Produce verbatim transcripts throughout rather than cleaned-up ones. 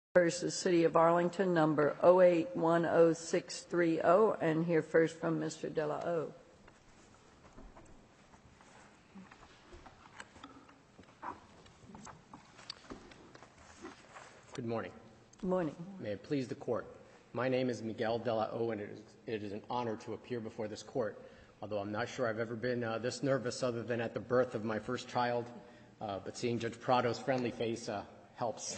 versus City of Arlington, number oh eight one oh six three oh, and hear first from Mister De La O. Good morning. Good morning. May it please the Court. My name is Miguel De La O, and it is, it is an honor to appear before this Court, although I'm not sure I've ever been uh, this nervous other than at the birth of my first child, uh, but seeing Judge Prado's friendly face uh, helps.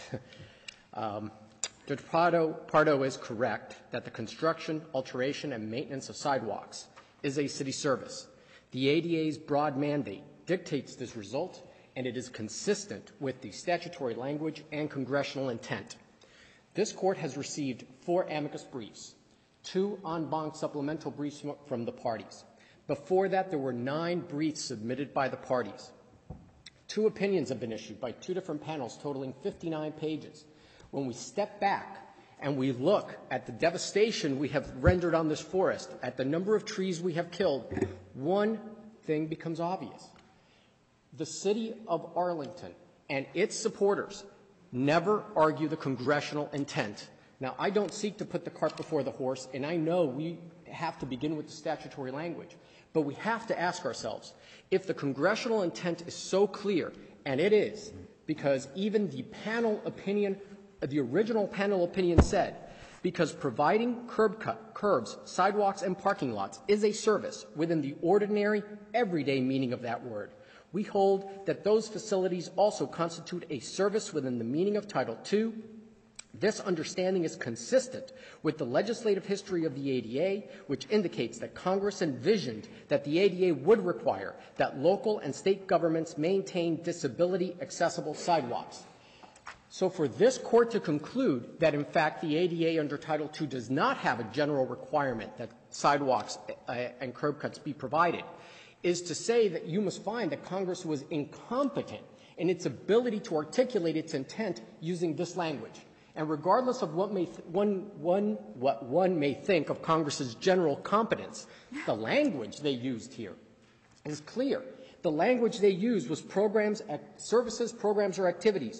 um, Judge Prado, Pardo is correct that the construction, alteration, and maintenance of sidewalks is a city service. The A D A's broad mandate dictates this result, and it is consistent with the statutory language and congressional intent. This Court has received four amicus briefs, two en banc supplemental briefs from the parties. Before that, there were nine briefs submitted by the parties. Two opinions have been issued by two different panels totaling fifty-nine pages. When we step back and we look at the devastation we have rendered on this forest, at the number of trees we have killed, one thing becomes obvious. The City of Arlington and its supporters never argue the congressional intent. Now, I don't seek to put the cart before the horse, and I know we have to begin with the statutory language. But we have to ask ourselves, if the congressional intent is so clear, and it is, because even the panel opinion, the original panel opinion said, because providing curb cut, curbs, sidewalks, and parking lots is a service within the ordinary, everyday meaning of that word. We hold that those facilities also constitute a service within the meaning of Title two. This understanding is consistent with the legislative history of the A D A, which indicates that Congress envisioned that the A D A would require that local and state governments maintain disability-accessible sidewalks. So for this Court to conclude that, in fact, the A D A under Title two does not have a general requirement that sidewalks uh, and curb cuts be provided is to say that you must find that Congress was incompetent in its ability to articulate its intent using this language. And regardless of what, may th- one, one, what one may think of Congress's general competence, the language they used here is clear. The language they used was programs, act- services, programs, or activities,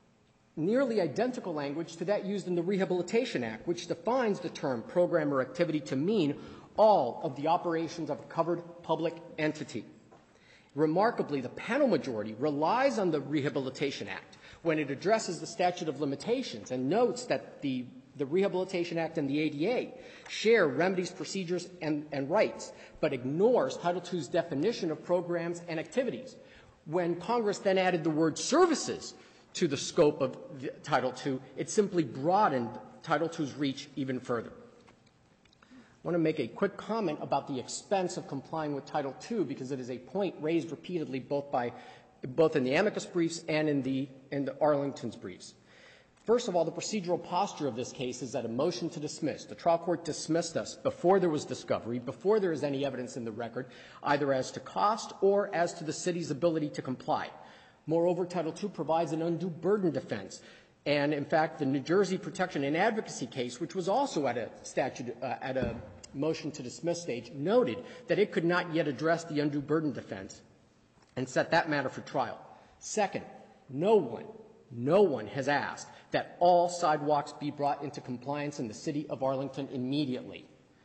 nearly identical language to that used in the Rehabilitation Act, which defines the term program or activity to mean all of the operations of a covered public entity. Remarkably, the panel majority relies on the Rehabilitation Act when it addresses the statute of limitations and notes that the, the Rehabilitation Act and the A D A share remedies, procedures, and, and rights, but ignores Title two's definition of programs and activities. When Congress then added the word services to the scope of the Title two, it simply broadened Title two's reach even further. I want to make a quick comment about the expense of complying with Title two because it is a point raised repeatedly both by both in the amicus briefs and in the in the Arlington's briefs. First of all, the procedural posture of this case is that a motion to dismiss. The trial court dismissed us before there was discovery, before there is any evidence in the record, either as to cost or as to the city's ability to comply. Moreover, Title two provides an undue burden defense. And in fact, the New Jersey Protection and Advocacy case, which was also at a statute, uh, at a motion to dismiss stage, noted that it could not yet address the undue burden defense and set that matter for trial. Second, no one, no one has asked that all sidewalks be brought into compliance in the City of Arlington immediately.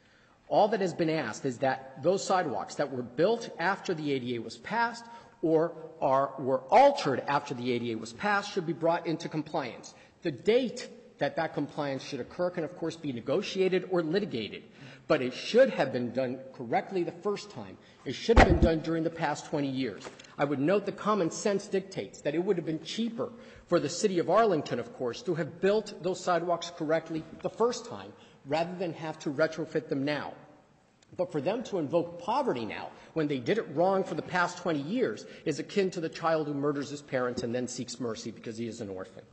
All that has been asked is that those sidewalks that were built after the A D A was passed or are, were altered after the A D A was passed should be brought into compliance. The date that that compliance should occur can, of course, be negotiated or litigated, but it should have been done correctly the first time. It should have been done during the past twenty years. I would note that common sense dictates that it would have been cheaper for the City of Arlington, of course, to have built those sidewalks correctly the first time rather than have to retrofit them now. But for them to invoke poverty now, when they did it wrong for the past twenty years, is akin to the child who murders his parents and then seeks mercy because he is an orphan.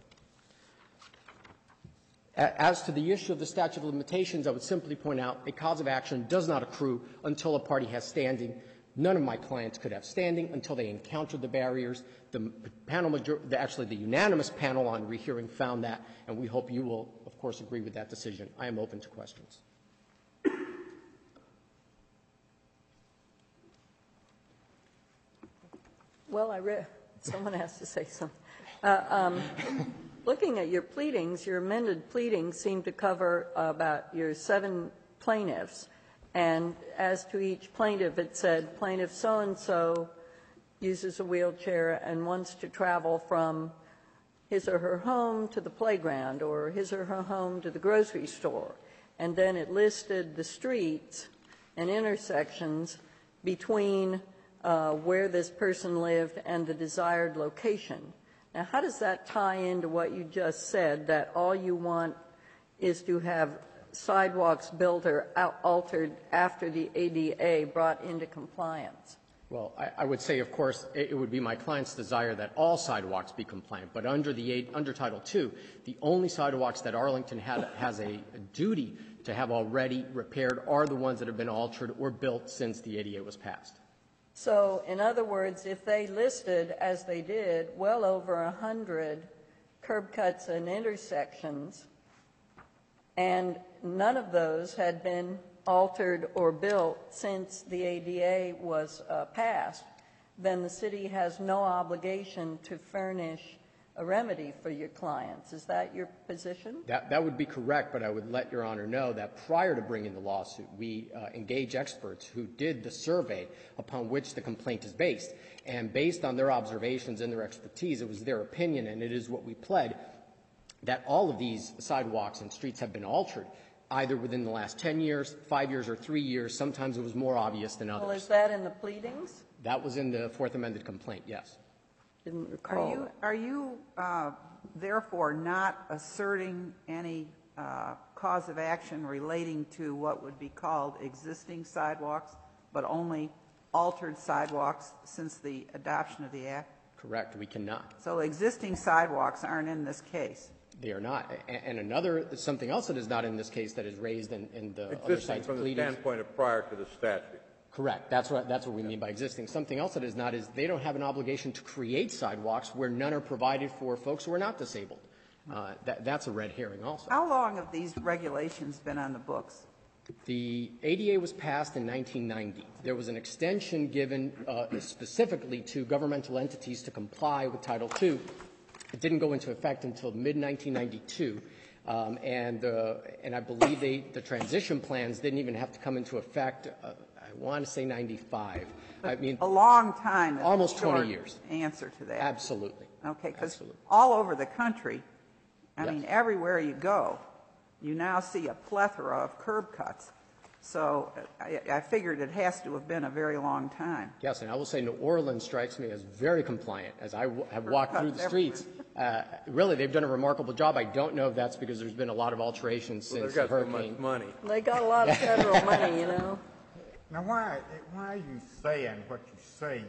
As to the issue of the statute of limitations, I would simply point out a cause of action does not accrue until a party has standing. None of my clients could have standing until they encountered the barriers. The panel, major- the, actually the unanimous panel on rehearing found that, and we hope you will, of course, agree with that decision. I am open to questions. Well, I read, someone has to say something. Uh, um, looking at your pleadings, your amended pleadings seem to cover about your seven plaintiffs. And as to each plaintiff, it said plaintiff so-and-so uses a wheelchair and wants to travel from his or her home to the playground or his or her home to the grocery store. And then it listed the streets and intersections between uh, where this person lived and the desired location. Now, how does that tie into what you just said, that all you want is to have sidewalks built or out- altered after the A D A brought into compliance? Well, I, I would say, of course, it, it would be my client's desire that all sidewalks be compliant. But under the under Title two, the only sidewalks that Arlington had, has a, a duty to have already repaired are the ones that have been altered or built since the A D A was passed. So, in other words, if they listed, as they did, well over a hundred curb cuts and intersections, and none of those had been altered or built since the A D A was uh, passed, then the city has no obligation to furnish a remedy for your clients. Is that your position? That, that would be correct, but I would let Your Honor know that prior to bringing the lawsuit, we uh, engaged experts who did the survey upon which the complaint is based. And based on their observations and their expertise, it was their opinion, and it is what we pled, that all of these sidewalks and streets have been altered, either within the last ten years, five years, or three years. Sometimes it was more obvious than others. Well, is that in the pleadings? That was in the Fourth Amended complaint, yes. Didn't recall. Are you, are you uh, therefore not asserting any uh, cause of action relating to what would be called existing sidewalks, but only altered sidewalks since the adoption of the Act? Correct. We cannot. So existing sidewalks aren't in this case. They are not. A- And another, something else that is not in this case that is raised in, in the other Existing side's from the pleadings. standpoint of prior to the statute. Correct. That's what, that's what we mean by existing. Something else that is not is they don't have an obligation to create sidewalks where none are provided for folks who are not disabled. Uh, that, that's a red herring also. How long have these regulations been on the books? The A D A was passed in nineteen ninety. There was an extension given uh, specifically to governmental entities to comply with Title two. It didn't go into effect until mid nineteen ninety-two. Um, and, uh, and I believe they, the transition plans didn't even have to come into effect, uh, I want to say ninety-five. I mean, A long time. That's almost a short twenty years. Answer to that. Absolutely. Okay, because Absolutely. all over the country, I Yes. mean, everywhere you go, you now see a plethora of curb cuts. So I, I figured it has to have been a very long time. Yes, and I will say New Orleans strikes me as very compliant. As I w- have walked through the streets, uh, really, they've done a remarkable job. I don't know if that's because there's been a lot of alterations Well, since they've the got so much hurricane. money. They got a lot of federal money, you know. Now, why, why are you saying what you say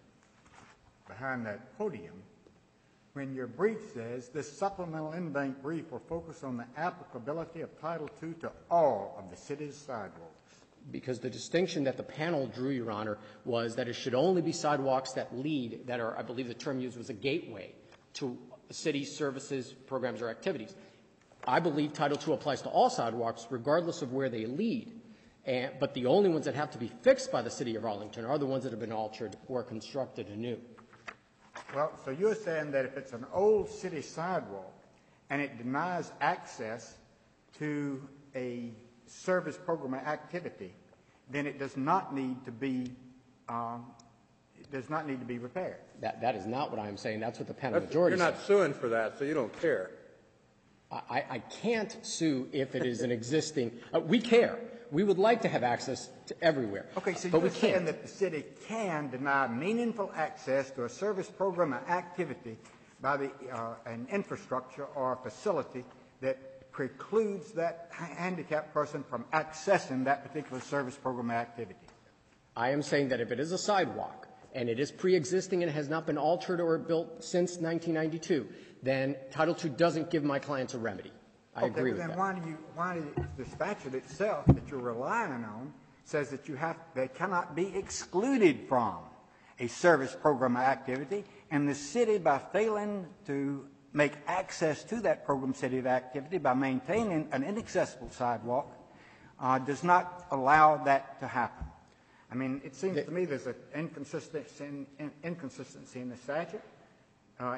behind that podium when your brief says this supplemental in-bank brief will focus on the applicability of Title two to all of the city's sidewalks? Because the distinction that the panel drew, Your Honor, was that it should only be sidewalks that lead, that are, I believe the term used was a gateway to city services, programs, or activities. I believe Title two applies to all sidewalks regardless of where they lead. And, but the only ones that have to be fixed by the city of Arlington are the ones that have been altered or constructed anew. Well, so you're saying that if it's an old city sidewalk and it denies access to a service program or activity, then it does not need to be, um, it does not need to be repaired. That, that is not what I'm saying. That's what the panel That's, majority you're said. not suing for that, so you don't care. I, I can't sue if it is an existing, uh, we care. We would like to have access to everywhere. Okay, so but you're we saying can't. that the city can deny meaningful access to a service program or activity by the, uh, an infrastructure or a facility that precludes that handicapped person from accessing that particular service program or activity. I am saying that if it is a sidewalk and it is pre-existing and has not been altered or built since nineteen ninety-two, then Title two doesn't give my clients a remedy. I okay, agree well with then that. why do you, why do you, the statute itself that you're relying on says that you have, they cannot be excluded from a service program or activity, and the city, by failing to make access to that program city of activity by maintaining an inaccessible sidewalk, uh, does not allow that to happen. I mean, it seems The, to me there's an inconsistency in, in, inconsistency in the statute. Uh, if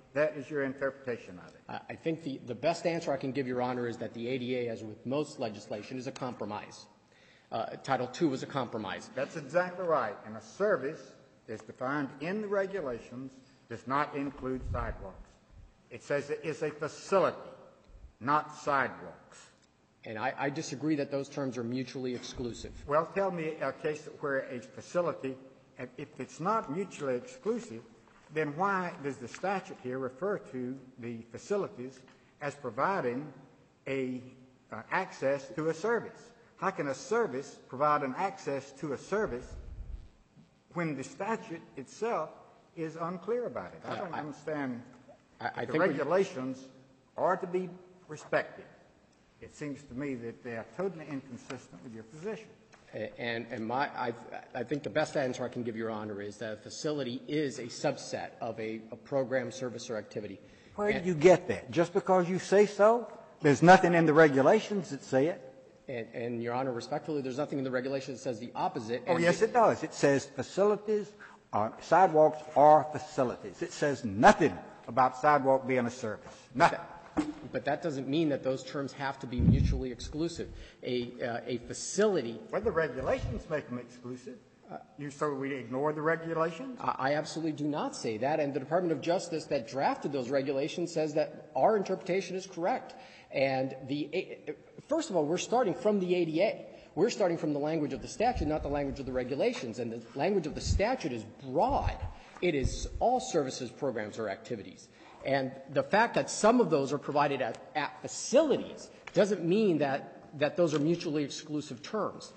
that is your interpretation of it. I I think the, the best answer I can give, Your Honor, is that the A D A, as with most legislation, is a compromise. Uh, Title two is a compromise. That's exactly right. And a service is defined in the regulations, does not include sidewalks. It says it is a facility, not sidewalks. And I, I disagree that those terms are mutually exclusive. Well, tell me a case where a facility, if it's not mutually exclusive, then why does the statute here refer to the facilities as providing a uh, access to a service? How can a service provide an access to a service when the statute itself is unclear about it? I don't I, understand. I, I the think regulations are to be respected. It seems to me that they are totally inconsistent with your position. And, and my, I, I think the best answer I can give, Your Honor, is that a facility is a subset of a, a program, service, or activity. Where and, did you get that? Just because you say so? There's nothing in the regulations that say it. And, and Your Honor, respectfully, there's nothing in the regulation that says the opposite. Oh, yes, it does. It says facilities, uh, sidewalks are facilities. It says nothing about sidewalk being a service. Nothing. But that doesn't mean that those terms have to be mutually exclusive. A, uh, a facility. Well, the regulations make them exclusive. You so we ignore the regulations? I, I absolutely do not say that. And the Department of Justice that drafted those regulations says that our interpretation is correct. And the, first of all, we're starting from the A D A. We're starting from the language of the statute, not the language of the regulations. And the language of the statute is broad. It is all services, programs, or activities. And the fact that some of those are provided at, at facilities doesn't mean that, that those are mutually exclusive terms.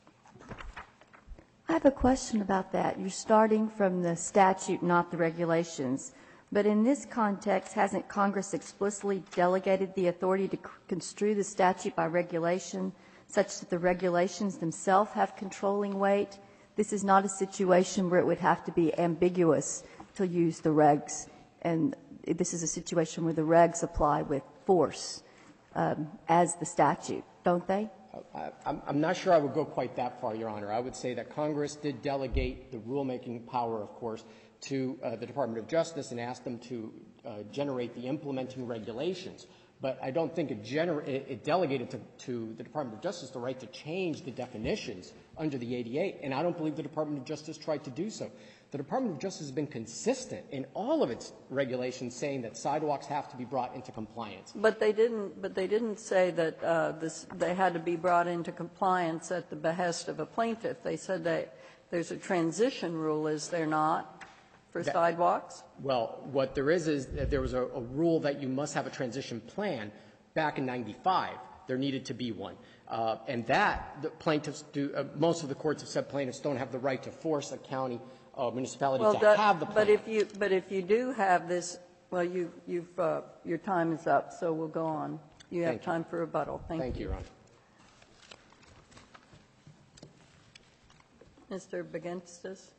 I have a question about that. You're starting from the statute, not the regulations. But in this context, hasn't Congress explicitly delegated the authority to construe the statute by regulation such that the regulations themselves have controlling weight? This is not a situation where it would have to be ambiguous to use the regs. And this is a situation where the regs apply with force um, as the statute, don't they? I, I'm, I'm not sure I would go quite that far, Your Honor. I would say that Congress did delegate the rulemaking power, of course, to uh, the Department of Justice and asked them to uh, generate the implementing regulations. But I don't think it, gener- it, it delegated to, to the Department of Justice the right to change the definitions under the A D A, and I don't believe the Department of Justice tried to do so. The Department of Justice has been consistent in all of its regulations saying that sidewalks have to be brought into compliance. But they didn't, but they didn't say that uh, this, they had to be brought into compliance at the behest of a plaintiff. They said that there's a transition rule, is there not, for That- sidewalks? Well, what there is is that there was a, a rule that you must have a transition plan. Back in ninety-five, there needed to be one. Uh, and that, the plaintiffs do, uh, most of the courts have said plaintiffs don't have the right to force a county uh, municipality Well, to that- have the plan. but if you, but if you do have this, well, you, you've, uh, your time is up, so we'll go on. You have Thank you. time for rebuttal. Thank you. Thank you, Your Honor. Mister Baginskis?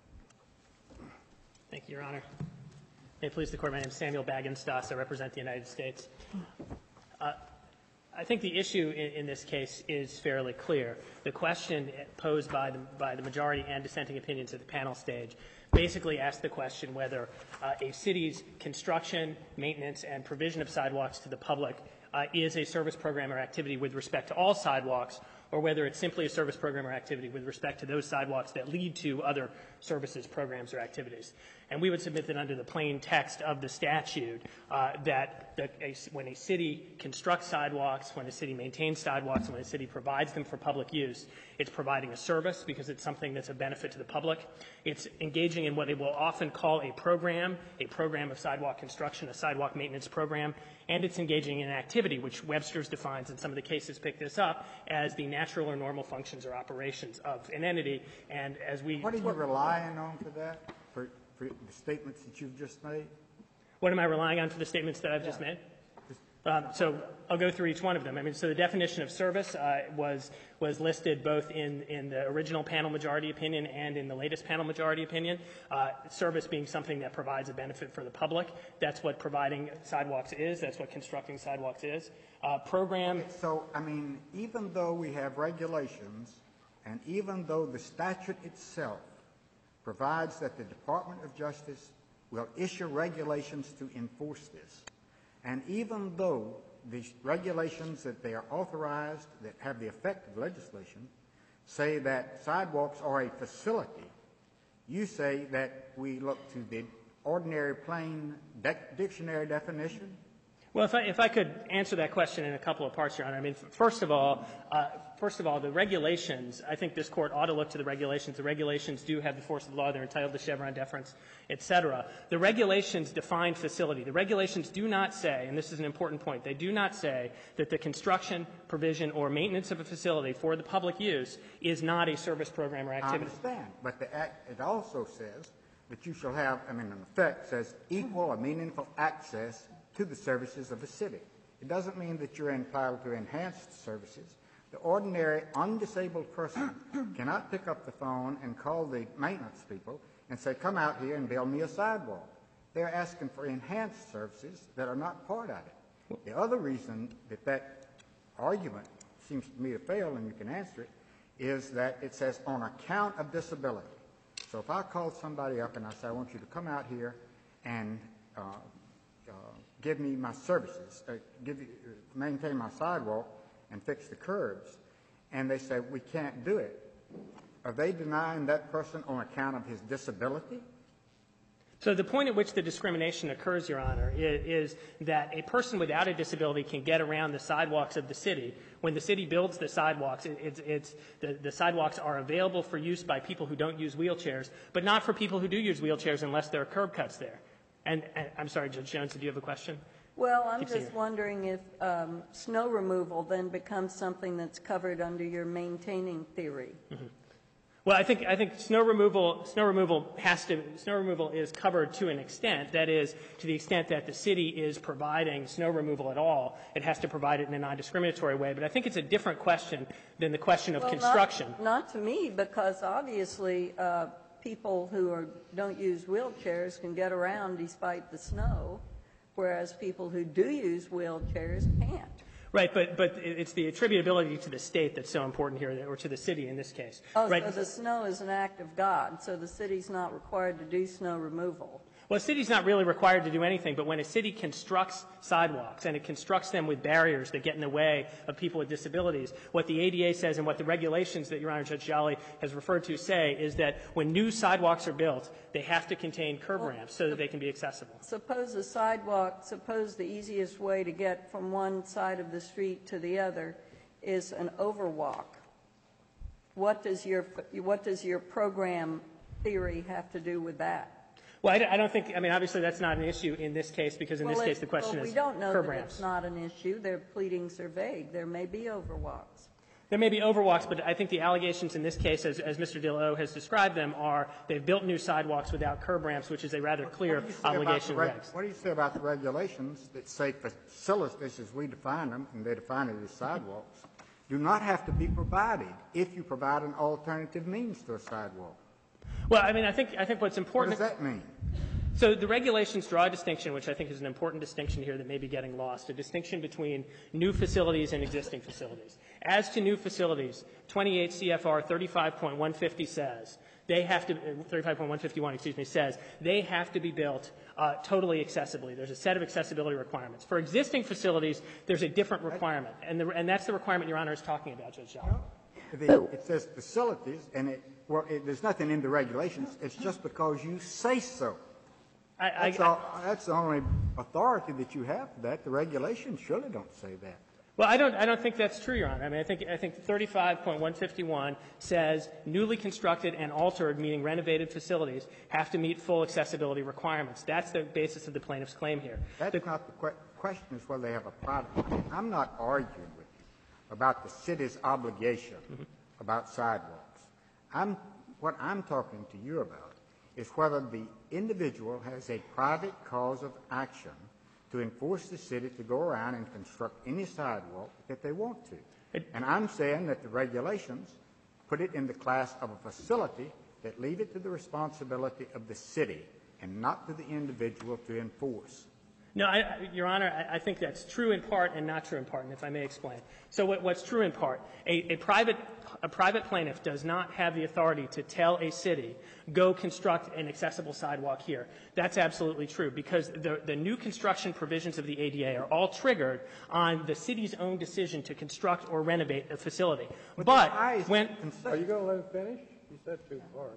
Thank you, Your Honor. May it please the Court, my name is Samuel Bagenstos. I represent the United States. Uh, I think the issue in, in this case is fairly clear. The question posed by the, by the majority and dissenting opinions at the panel stage basically asked the question whether uh, a city's construction, maintenance, and provision of sidewalks to the public uh, is a service program or activity with respect to all sidewalks, or whether it's simply a service program or activity with respect to those sidewalks that lead to other services, programs, or activities. And we would submit that under the plain text of the statute, uh, that, that a, when a city constructs sidewalks, when a city maintains sidewalks, when a city provides them for public use, it's providing a service because it's something that's a benefit to the public. It's engaging in what they will often call a program, a program of sidewalk construction, a sidewalk maintenance program, and it's engaging in an activity, which Webster's defines, and some of the cases pick this up, as the natural or normal functions or operations of an entity. And as we... What are you relying on for that, for, for the statements that you've just made? What am I relying on for the statements that I've just made? Um, so I'll go through each one of them. I mean, so the definition of service uh, was was listed both in, in the original panel majority opinion and in the latest panel majority opinion. Uh, service being something that provides a benefit for the public. That's what providing sidewalks is. That's what constructing sidewalks is. Uh, program. So, I mean, even though we have regulations, and even though the statute itself provides that the Department of Justice will issue regulations to enforce this. And even though the regulations that they are authorized, that have the effect of legislation, say that sidewalks are a facility, you say that we look to the ordinary plain dec- dictionary definition? Well, if I, if I could answer that question in a couple of parts, Your Honor. I mean, first of all, uh, first of all, the regulations, I think this Court ought to look to the regulations. The regulations do have the force of law. They're entitled to Chevron deference, et cetera. The regulations define facility. The regulations do not say, and this is an important point, they do not say that the construction, provision, or maintenance of a facility for the public use is not a service program or I activity. understand, but the act, it also says that you shall have, I mean, in effect, says equal or meaningful access to the services of the city. It doesn't mean that you're entitled to enhanced services. The ordinary undisabled person cannot pick up the phone and call the maintenance people and say, come out here and build me a sidewalk. They're asking for enhanced services that are not part of it. The other reason that that argument seems to me to fail, and you can answer it, is that it says on account of disability. So if I call somebody up and I say, I want you to come out here and uh, uh, give me my services, uh, give you, uh, maintain my sidewalk and fix the curbs, and they say, we can't do it, are they denying that person on account of his disability? So the point at which the discrimination occurs, Your Honor, is, is that a person without a disability can get around the sidewalks of the city. When the city builds the sidewalks, it, it's, it's, the, the sidewalks are available for use by people who don't use wheelchairs, but not for people who do use wheelchairs unless there are curb cuts there. And, and I'm sorry, Judge Jones, did you have a question? Well, I'm Keep just saying. wondering if um, snow removal then becomes something that's covered under your maintaining theory. Mm-hmm. Well, I think I think snow removal snow removal has to snow removal is covered to an extent. That is, to the extent that the city is providing snow removal at all, it has to provide it in a non-discriminatory way. But I think it's a different question than the question of Well, construction. Not, not to me, because obviously uh, people who are, don't use wheelchairs can get around despite the snow, whereas people who do use wheelchairs can't. Right, but but it's the attributability to the state that's so important here, or to the city in this case. Oh, right? so the snow is an act of God, so the city's not required to do snow removal. Well, a city's not really required to do anything, but when a city constructs sidewalks and it constructs them with barriers that get in the way of people with disabilities, what the A D A says and what the regulations that Your Honor, Judge Jolly has referred to say is that when new sidewalks are built, they have to contain curb Well, ramps so that they can be accessible. Suppose a sidewalk, suppose the easiest way to get from one side of the street to the other is an overwalk. What does your, what does your program theory have to do with that? Well, I don't think, I mean, obviously that's not an issue in this case, because in Well, this it- case the question well, is we don't know curb that ramps. it's not an issue. Their pleadings are vague. There may be overwalks. There may be overwalks, but I think the allegations in this case, as, as Mister Dillo has described them, are they've built new sidewalks without curb ramps, which is a rather clear What do you say about obligation the of reg- regs. What do you say about the regulations that say facilities, as we define them, and they define it as sidewalks, do not have to be provided if you provide an alternative means to a sidewalk? Well, I mean, I think, I think what's What important... does that mean? So the regulations draw a distinction, which I think is an important distinction here that may be getting lost, a distinction between new facilities and existing facilities. As to new facilities, twenty-eight C F R thirty-five point one fifty says they have to, thirty-five point one fifty-one, excuse me, says they have to be built uh, totally accessibly. There's a set of accessibility requirements. For existing facilities, there's a different requirement, and, the, and that's the requirement Your Honor is talking about, Judge Jolly. The, it says facilities, and it, well, it, there's nothing in the regulations. It's just because you say so. I, That's, I, all, that's the only authority that you have for that. The regulations surely don't say that. Well, I don't, I don't think that's true, Your Honor. I mean, I think, I think thirty-five point one fifty-one says newly constructed and altered, meaning renovated facilities, have to meet full accessibility requirements. That's the basis of the plaintiff's claim here. That's The- not the que- question is whether they have a product. I'm not arguing with you about the city's obligation Mm-hmm. about sidewalks. I'm, what I'm talking to you about is whether the individual has a private cause of action to enforce the city to go around and construct any sidewalk that they want to. It- And I'm saying that the regulations put it in the class of a facility that leave it to the responsibility of the city and not to the individual to enforce. No, I, I- Your Honor, I, I think that's true in part and not true in part, and if I may explain. So what, what's true in part, a, a private a private plaintiff does not have the authority to tell a city, go construct an accessible sidewalk here. That's absolutely true, because the, the new construction provisions of the A D A are all triggered on the city's own decision to construct or renovate a facility. But But the highest when Are you going to let him finish? He said two parts.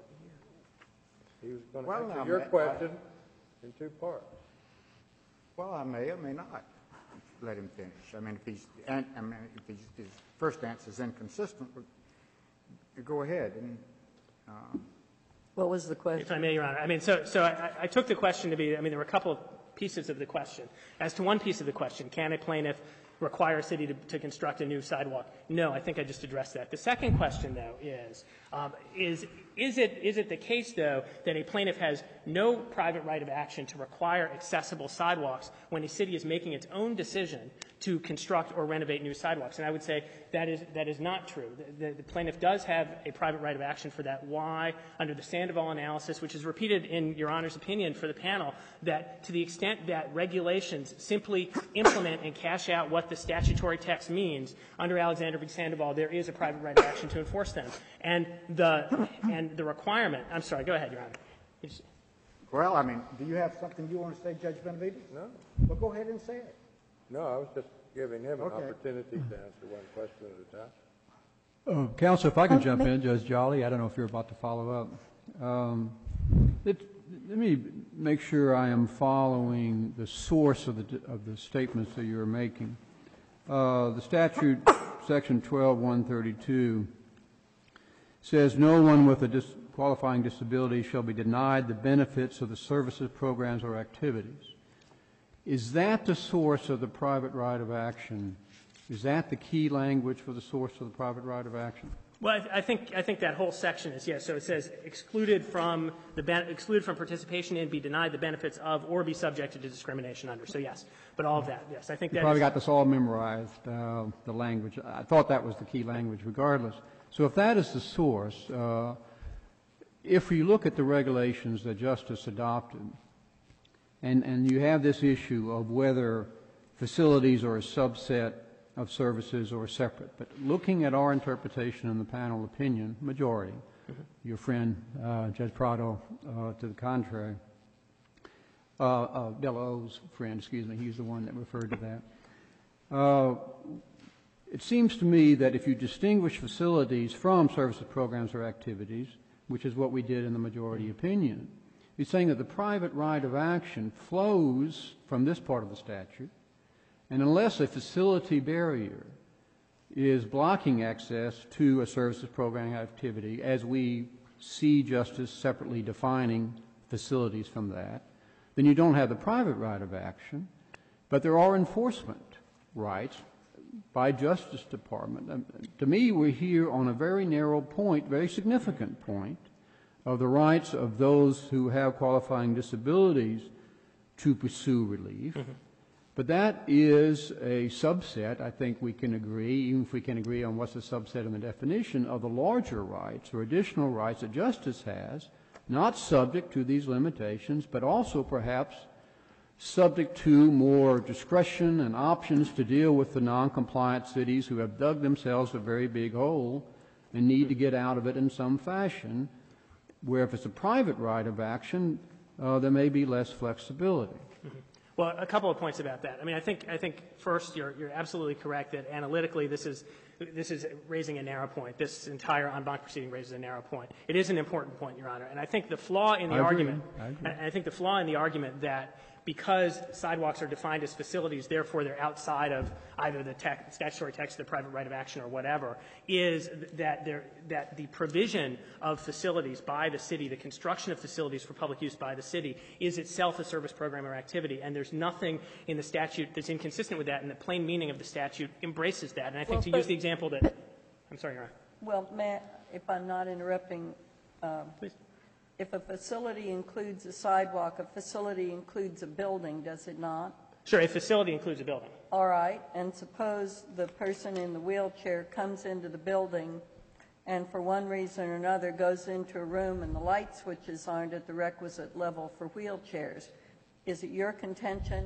He was going to Well, now, answer your Matt, I- question in two parts. Well, I may or may not let him finish. I mean, if he's, and, I mean, if he's, his first answer is inconsistent, you go ahead and, uh, What was the question? If I may, Your Honor. I mean, so, so I, I took the question to be, I mean, there were a couple of pieces of the question. As to one piece of the question, can a plaintiff require a city to, to construct a new sidewalk? No, I think I just addressed that. The second question, though, is, um, is, is it, is it the case, though, that a plaintiff has no private right of action to require accessible sidewalks when a city is making its own decision to construct or renovate new sidewalks? And I would say that is, that is not true. The, the, the plaintiff does have a private right of action for that. Why? Under the Sandoval analysis, which is repeated in Your Honor's opinion for the panel, that to the extent that regulations simply implement and cash out what the statutory text means, under Alexander v. Sandoval, there is a private right of action to enforce them. And the, and the requirement, I'm sorry, go ahead, Your Honor. well, I mean, do you have something you want to say, Judge Benavides? No, Well, go ahead and say it. no, I was just giving him an Okay. opportunity to answer one question at a time. Uh, Counsel, if I can Oh, jump ma- in, Judge Jolly, I don't know if you're about to follow up. Um, let, let me make sure I am following the source of the, of the statements that you're making. Uh, the statute, section twelve one thirty-two, says no one with a dis- qualifying disability shall be denied the benefits of the services, programs, or activities. Is that the source of the private right of action? Is that the key language for the source of the private right of action? Well, I, I think I think that whole section is, yes. So it says excluded from the ben- excluded from participation in, be denied the benefits of, or be subjected to discrimination under. So yes, but all of that, yes. I think You that probably is, got this all memorized, uh, the language. I thought that was the key language regardless. So if that is the source, uh, if you look at the regulations that Justice adopted, and, and you have this issue of whether facilities are a subset of services or separate, but looking at our interpretation in the panel opinion, majority, mm-hmm. your friend uh, Judge Prado uh, to the contrary, uh, uh, Dellao's friend, excuse me, he's the one that referred to that. Uh, it seems to me that if you distinguish facilities from services, programs, or activities, which is what we did in the majority opinion, you're saying that the private right of action flows from this part of the statute, and unless a facility barrier is blocking access to a services, program, activity, as we see justice separately defining facilities from that, then you don't have the private right of action, but there are enforcement rights by Justice Department. Um, to me, we're here on a very narrow point, very significant point, of the rights of those who have qualifying disabilities to pursue relief. Mm-hmm. But that is a subset, I think we can agree, even if we can agree on what's a subset in the definition, of the larger rights or additional rights that justice has, not subject to these limitations, but also perhaps subject to more discretion and options to deal with the non-compliant cities who have dug themselves a very big hole and need to get out of it in some fashion, where if it's a private right of action, uh, there may be less flexibility. Mm-hmm. Well, a couple of points about that. I mean, I think I think first you're you're absolutely correct that analytically this is this is raising a narrow point. This entire en banc proceeding raises a narrow point. It is an important point, Your Honor, and I think the flaw in the I agree. argument. I agree. I think the flaw in the argument that because sidewalks are defined as facilities, therefore they're outside of either the tech, statutory text, the private right of action, or whatever, is that there that the provision of facilities by the city, the construction of facilities for public use by the city, is itself a service, program, or activity. And there's nothing in the statute that's inconsistent with that, and the plain meaning of the statute embraces that. And I think Well, to but- use the example that — I'm sorry, Your Honor. Well, Matt, if I'm not interrupting, um, Please. if a facility includes a sidewalk, a facility includes a building, does it not? Sure, a facility includes a building. All right, and suppose the person in the wheelchair comes into the building and for one reason or another goes into a room and the light switches aren't at the requisite level for wheelchairs. Is it your contention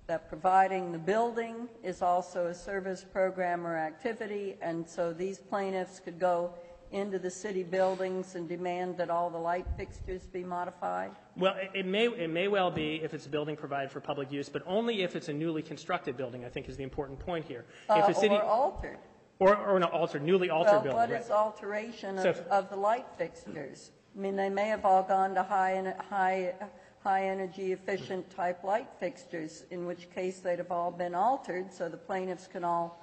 that providing the building is also a service program or activity, and so these plaintiffs could go into the city buildings and demand that all the light fixtures be modified? Well, it, it may it may well be if it's a building provided for public use, but only if it's a newly constructed building, I think is the important point here. Uh, if a city, or altered. Or, or an altered, newly altered Well, building. what right. is alteration So of, if- of the light fixtures? I mean, they may have all gone to high, en- high, high energy efficient type light fixtures, in which case they'd have all been altered, so the plaintiffs can all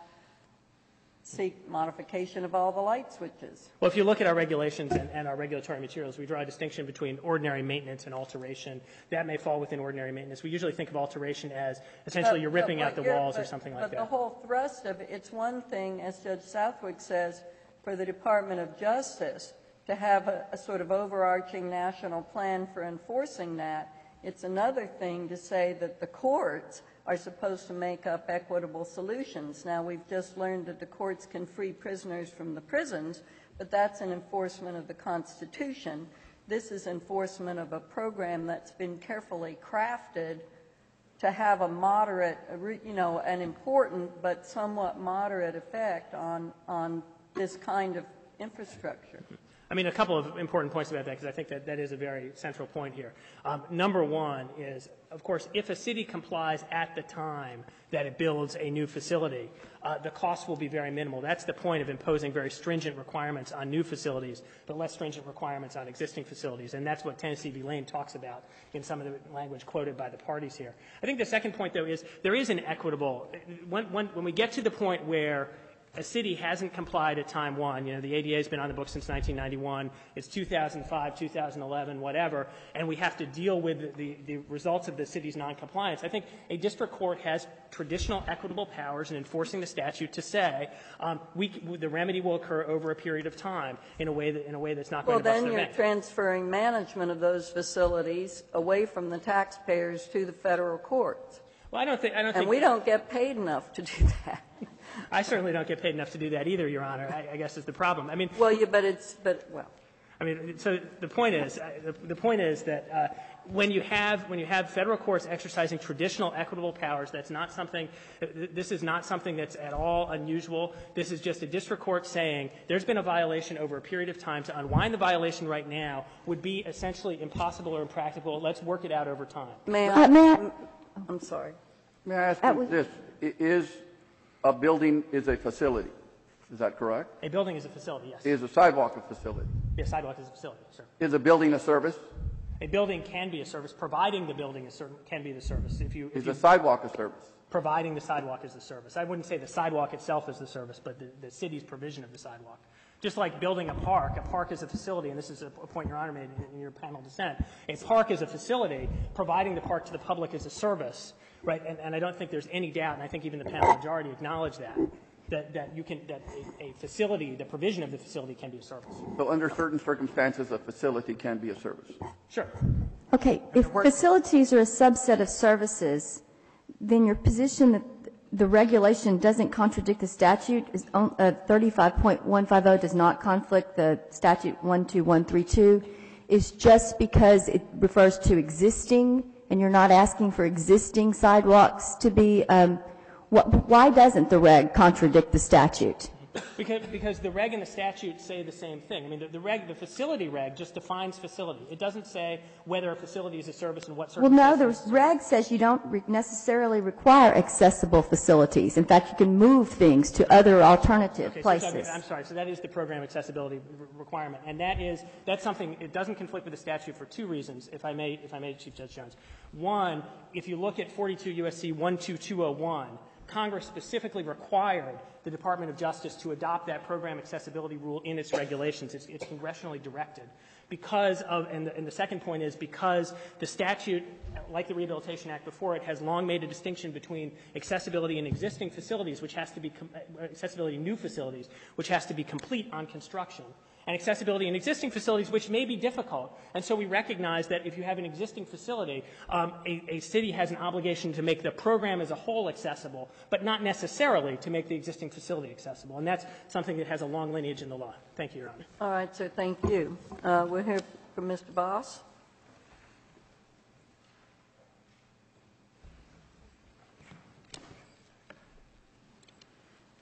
seek modification of all the light switches. Well, if you look at our regulations and, and our regulatory materials, we draw a distinction between ordinary maintenance and alteration. That may fall within ordinary maintenance. We usually think of alteration as essentially But- you're ripping but out the you're- walls or but- something like But the that. whole thrust of it, it's one thing, as Judge Southwick says, for the Department of Justice to have a, a sort of overarching national plan for enforcing that. It's another thing to say that the courts are supposed to make up equitable solutions. Now, we've just learned that the courts can free prisoners from the prisons, but that's an enforcement of the Constitution. This is enforcement of a program that's been carefully crafted to have a moderate, you know, an important but somewhat moderate effect on, on this kind of infrastructure. I mean, a couple of important points about that, because I think that that is a very central point here. Um, number one is, of course, if a city complies at the time that it builds a new facility, uh, the cost will be very minimal. That's the point of imposing very stringent requirements on new facilities, but less stringent requirements on existing facilities. And that's what Tennessee v. Lane talks about in some of the language quoted by the parties here. I think the second point, though, is there is an equitable – when, when, when we get to the point where a city hasn't complied at time one. You know, the A D A has been on the books since nineteen ninety-one. It's two thousand five, two thousand eleven, whatever, and we have to deal with the, the results of the city's noncompliance. I think a district court has traditional equitable powers in enforcing the statute to say um, we, the remedy will occur over a period of time in a way that in a way that's not Well, going to bust then their you're bank. transferring management of those facilities away from the taxpayers to the federal courts. Well, I don't think I don't And think we don't get paid enough to do that. I certainly don't get paid enough to do that either, Your Honor. I, I guess is the problem. I mean, Well, yeah, but it's, but, well. I mean, so the point is, uh, the, the point is that uh, when you have when you have federal courts exercising traditional equitable powers, that's not something. This is not something that's at all unusual. This is just a district court saying there's been a violation over a period of time. To unwind the violation right now would be essentially impossible or impractical. Let's work it out over time. May I? Uh, may I- I'm sorry. May I ask That you was- this? I- Is a building is a facility? Is that correct? A building is a facility, yes. Is a sidewalk a facility? Yes, sidewalk is a facility, yes, sir. Is a building a service? A building can be a service, providing the building is certain, can be the service. If you, if Is you a sidewalk a service? providing the sidewalk is the service. I wouldn't say the sidewalk itself is the service, but the, the city's provision of the sidewalk. Just like building a park, a park is a facility, and this is a, a point Your Honor made in, in your panel dissent. A park is a facility, providing the park to the public is a service, right? And, and I don't think there's any doubt, and I think even the panel majority acknowledge that, that, that you can, that a, a facility, the provision of the facility can be a service. So under certain circumstances, a facility can be a service. Sure. Okay, if facilities are a subset of services, then your position that the regulation doesn't contradict the statute, is on- uh, thirty-five point one fifty does not conflict the statute one two one three two, is just because it refers to existing, and you're not asking for existing sidewalks to be, um, wh- why doesn't the reg contradict the statute? Because, because the reg and the statute say the same thing. I mean, the, the reg, the facility reg just defines facility. It doesn't say whether a facility is a service and what Well, no, circumstances. the reg says you don't re- necessarily require accessible facilities. In fact, you can move things to other alternative Okay, so- places. I'm sorry. So that is the program accessibility re- requirement, and that is that's something. It doesn't conflict with the statute for two reasons. If I may, if I may, Chief Judge Jones. One, if you look at forty-two U S C one two two oh one, Congress specifically required the Department of Justice to adopt that program accessibility rule in its regulations. It's, it's congressionally directed. Because of, and the, and the second point is because the statute, like the Rehabilitation Act before it, has long made a distinction between accessibility in existing facilities, which has to be, com- accessibility in new facilities, which has to be complete on construction, and accessibility in existing facilities, which may be difficult. And so we recognize that if you have an existing facility, um, a, a city has an obligation to make the program as a whole accessible, but not necessarily to make the existing facility accessible. And that's something that has a long lineage in the law. Thank you, Your Honor. All right, sir, thank you. Uh, we'll hear from Mister Boss.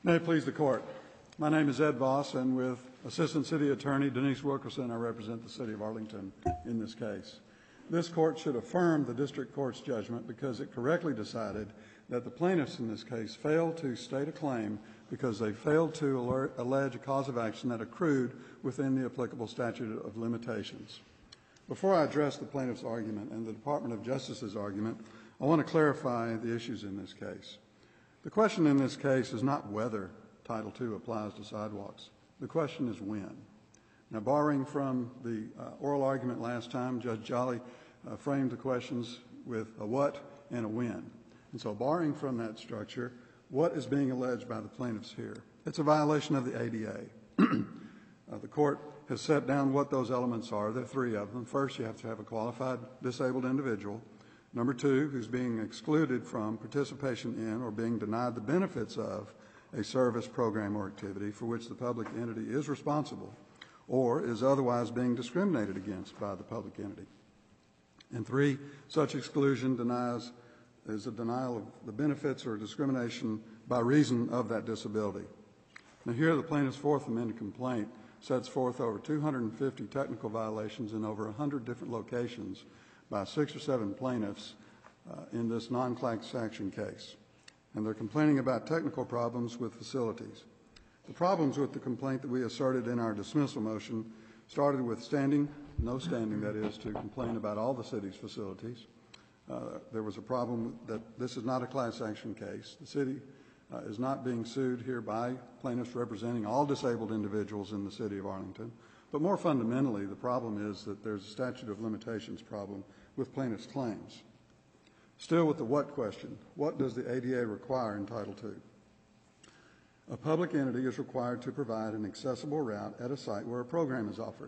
May it please the Court. My name is Ed Voss, and with Assistant City Attorney Denise Wilkerson, I represent the City of Arlington in this case. This Court should affirm the District Court's judgment because it correctly decided that the plaintiffs in this case failed to state a claim because they failed to alert, allege a cause of action that accrued within the applicable statute of limitations. Before I address the plaintiff's argument and the Department of Justice's argument, I want to clarify the issues in this case. The question in this case is not whether Title two applies to sidewalks. The question is when. Now, borrowing from the uh, oral argument last time, Judge Jolly uh, framed the questions with a what and a when. And so borrowing from that structure, what is being alleged by the plaintiffs here? It's a violation of the A D A. uh, the court has set down what those elements are. There are three of them. First, you have to have a qualified disabled individual. Number two, who's being excluded from participation in or being denied the benefits of a service, program, or activity for which the public entity is responsible or is otherwise being discriminated against by the public entity. And three, such exclusion denies is a denial of the benefits or discrimination by reason of that disability. Now here the plaintiff's fourth amended complaint sets forth over two hundred fifty technical violations in over one hundred different locations by six or seven plaintiffs uh, in this non-class action case. And they're complaining about technical problems with facilities. The problems with the complaint that we asserted in our dismissal motion started with standing, no standing that is, to complain about all the city's facilities. Uh, there was a problem that this is not a class action case. The city uh, is not being sued here by plaintiffs representing all disabled individuals in the city of Arlington. But more fundamentally, the problem is that there's a statute of limitations problem with plaintiffs' claims. Still with the what question, what does the A D A require in Title two? A public entity is required to provide an accessible route at a site where a program is offered.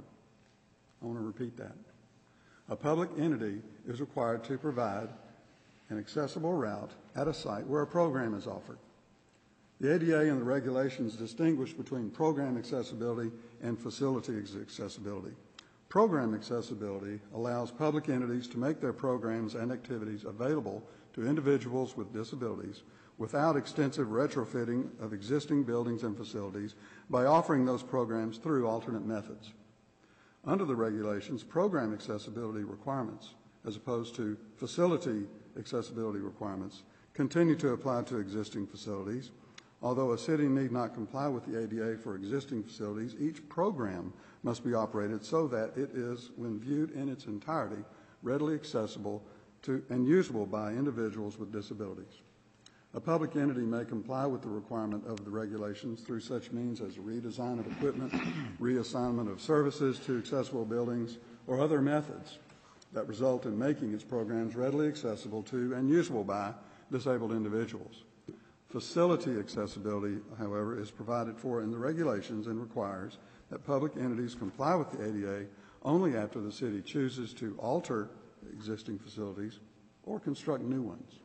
I want to repeat that. A public entity is required to provide an accessible route at a site where a program is offered. The A D A and the regulations distinguish between program accessibility and facility accessibility. Program accessibility allows public entities to make their programs and activities available to individuals with disabilities without extensive retrofitting of existing buildings and facilities by offering those programs through alternate methods. Under the regulations, program accessibility requirements, as opposed to facility accessibility requirements, continue to apply to existing facilities. Although a city need not comply with the A D A for existing facilities, each program must be operated so that it is, when viewed in its entirety, readily accessible to and usable by individuals with disabilities. A public entity may comply with the requirement of the regulations through such means as redesign of equipment, reassignment of services to accessible buildings, or other methods that result in making its programs readily accessible to and usable by disabled individuals. Facility accessibility, however, is provided for in the regulations and requires that public entities comply with the A D A only after the city chooses to alter existing facilities or construct new ones.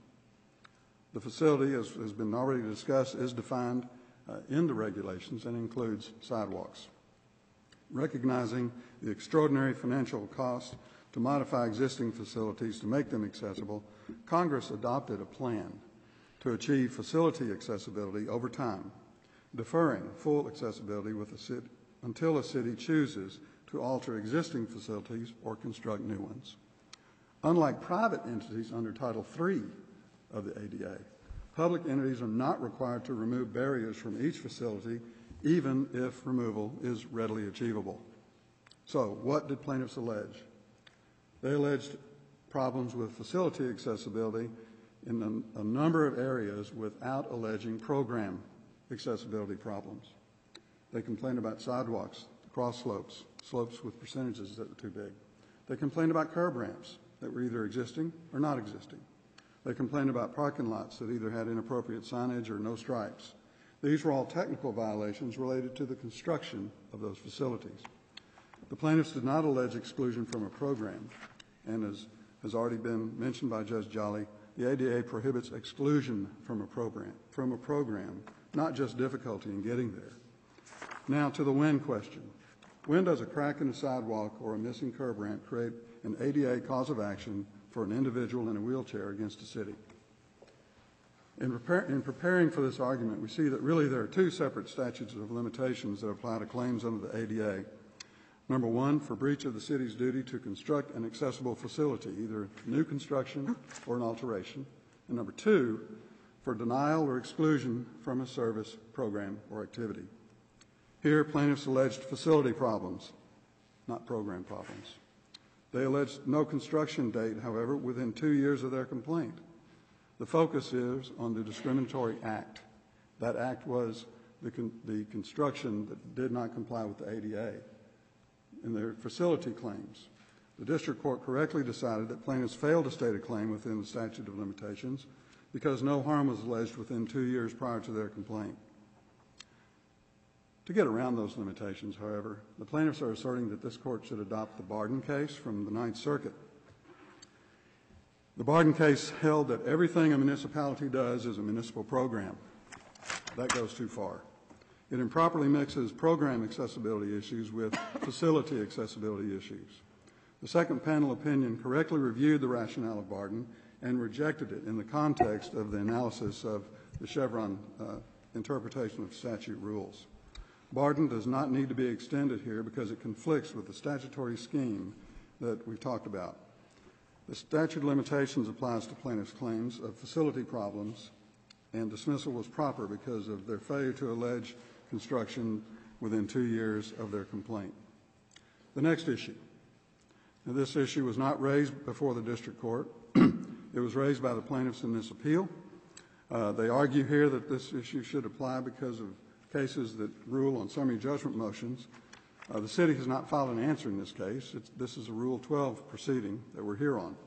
The facility, as has been already discussed, is defined uh, in the regulations and includes sidewalks. Recognizing the extraordinary financial cost to modify existing facilities to make them accessible, Congress adopted a plan to achieve facility accessibility over time, deferring full accessibility with a city, until a city chooses to alter existing facilities or construct new ones. Unlike private entities under Title three of the A D A, public entities are not required to remove barriers from each facility, even if removal is readily achievable. So, what did plaintiffs allege? They alleged problems with facility accessibility in a, a number of areas without alleging program accessibility problems. They complained about sidewalks, cross slopes, slopes with percentages that were too big. They complained about curb ramps that were either existing or not existing. They complained about parking lots that either had inappropriate signage or no stripes. These were all technical violations related to the construction of those facilities. The plaintiffs did not allege exclusion from a program, and as has already been mentioned by Judge Jolly, the A D A prohibits exclusion from a program, from a program, not just difficulty in getting there. Now to the when question. When does a crack in a sidewalk or a missing curb ramp create an A D A cause of action for an individual in a wheelchair against a city? In, prepar- in preparing for this argument, we see that really there are two separate statutes of limitations that apply to claims under the A D A. Number one, for breach of the city's duty to construct an accessible facility, either new construction or an alteration. And number two, for denial or exclusion from a service, program, or activity. Here, plaintiffs alleged facility problems, not program problems. They alleged no construction date, however, within two years of their complaint. The focus is on the discriminatory act. That act was the, con- the construction that did not comply with the A D A. In their facility claims, the district court correctly decided that plaintiffs failed to state a claim within the statute of limitations because no harm was alleged within two years prior to their complaint. To get around those limitations, however, the plaintiffs are asserting that this court should adopt the Barden case from the Ninth Circuit. The Barden case held that everything a municipality does is a municipal program. That goes too far. It improperly mixes program accessibility issues with facility accessibility issues. The second panel opinion correctly reviewed the rationale of Barden and rejected it in the context of the analysis of the Chevron uh, interpretation of statute rules. Barden does not need to be extended here because it conflicts with the statutory scheme that we've talked about. The statute of limitations applies to plaintiffs' claims of facility problems, and dismissal was proper because of their failure to allege construction within two years of their complaint. The next issue. Now, this issue was not raised before the district court. It was raised by the plaintiffs in this appeal. Uh, they argue here that this issue should apply because of cases that rule on summary judgment motions. Uh, the city has not filed an answer in this case. It's, this is a Rule twelve proceeding that we're here on.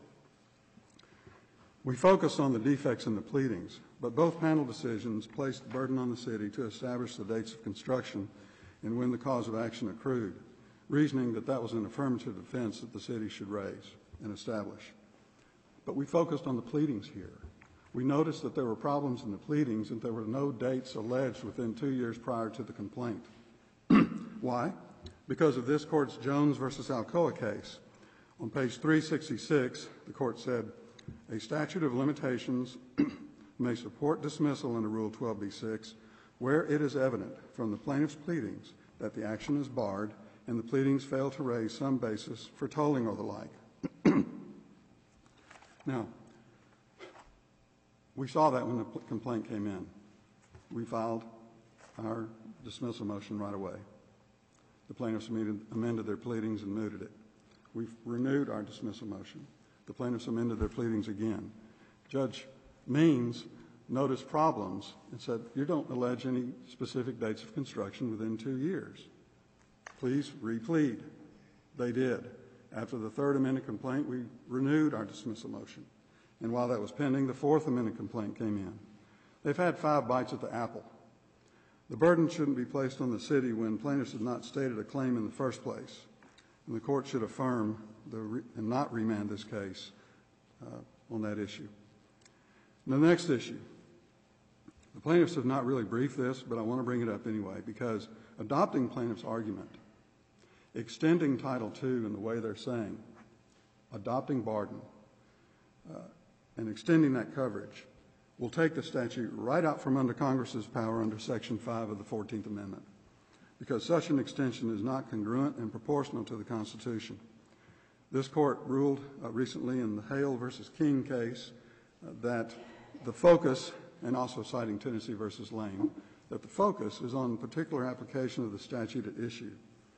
We focused on the defects in the pleadings, but both panel decisions placed the burden on the city to establish the dates of construction and when the cause of action accrued, reasoning that that was an affirmative defense that the city should raise and establish. But we focused on the pleadings here. We noticed that there were problems in the pleadings and there were no dates alleged within two years prior to the complaint. Why? Because of this court's Jones versus Alcoa case. On page three sixty-six, the court said, a statute of limitations may support dismissal under Rule twelve B six where it is evident from the plaintiff's pleadings that the action is barred and the pleadings fail to raise some basis for tolling or the like. Now, we saw that when the complaint came in. We filed our dismissal motion right away. The plaintiffs amended their pleadings and mooted it. We've renewed our dismissal motion. The plaintiffs amended their pleadings again. Judge Means noticed problems and said, you don't allege any specific dates of construction within two years. Please replead. They did. After the third amended complaint, we renewed our dismissal motion. And while that was pending, the fourth amended complaint came in. They've had five bites at the apple. The burden shouldn't be placed on the city when plaintiffs have not stated a claim in the first place. And the court should affirm the re- and not remand this case uh, on that issue. And the next issue. The plaintiffs have not really briefed this, but I want to bring it up anyway, because adopting plaintiffs' argument, extending Title two in the way they're saying, adopting Barden, uh, and extending that coverage will take the statute right out from under Congress's power under Section five of the fourteenth Amendment, because such an extension is not congruent and proportional to the Constitution. This court ruled uh, recently in the Hale versus King case uh, that the focus, and also citing Tennessee versus Lane, that the focus is on particular application of the statute at issue,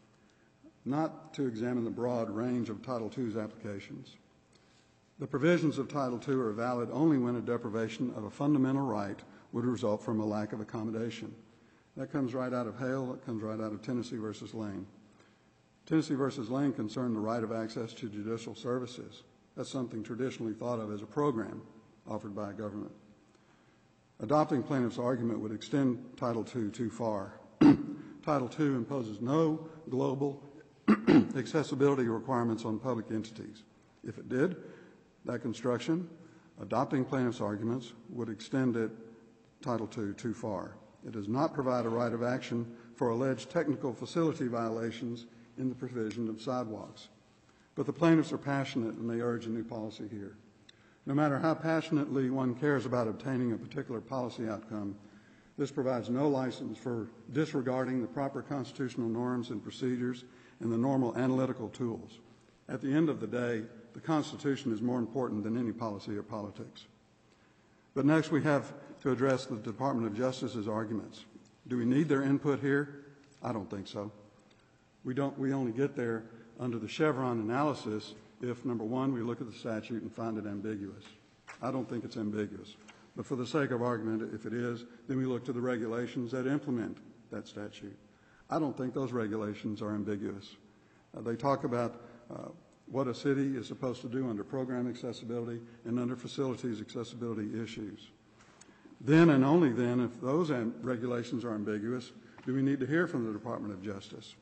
not to examine the broad range of Title two's applications. The provisions of Title two are valid only when a deprivation of a fundamental right would result from a lack of accommodation. That comes right out of Hale. That comes right out of Tennessee versus Lane. Tennessee versus Lane concerned the right of access to judicial services. That's something traditionally thought of as a program offered by a government. Adopting plaintiff's argument would extend Title two too far. Title two imposes no global accessibility requirements on public entities. If it did, that construction, adopting plaintiff's arguments, would extend it, Title two, too far. It does not provide a right of action for alleged technical facility violations in the provision of sidewalks. But the plaintiffs are passionate and they urge a new policy here. No matter how passionately one cares about obtaining a particular policy outcome, this provides no license for disregarding the proper constitutional norms and procedures and the normal analytical tools. At the end of the day, the Constitution is more important than any policy or politics. But next we have to address the Department of Justice's arguments. Do we need their input here? I don't think so. We don't. We only get there under the Chevron analysis if, number one, we look at the statute and find it ambiguous. I don't think it's ambiguous. But for the sake of argument, if it is, then we look to the regulations that implement that statute. I don't think those regulations are ambiguous. Uh, they talk about uh, what a city is supposed to do under program accessibility and under facilities accessibility issues. Then and only then, if those am- regulations are ambiguous, do we need to hear from the Department of Justice.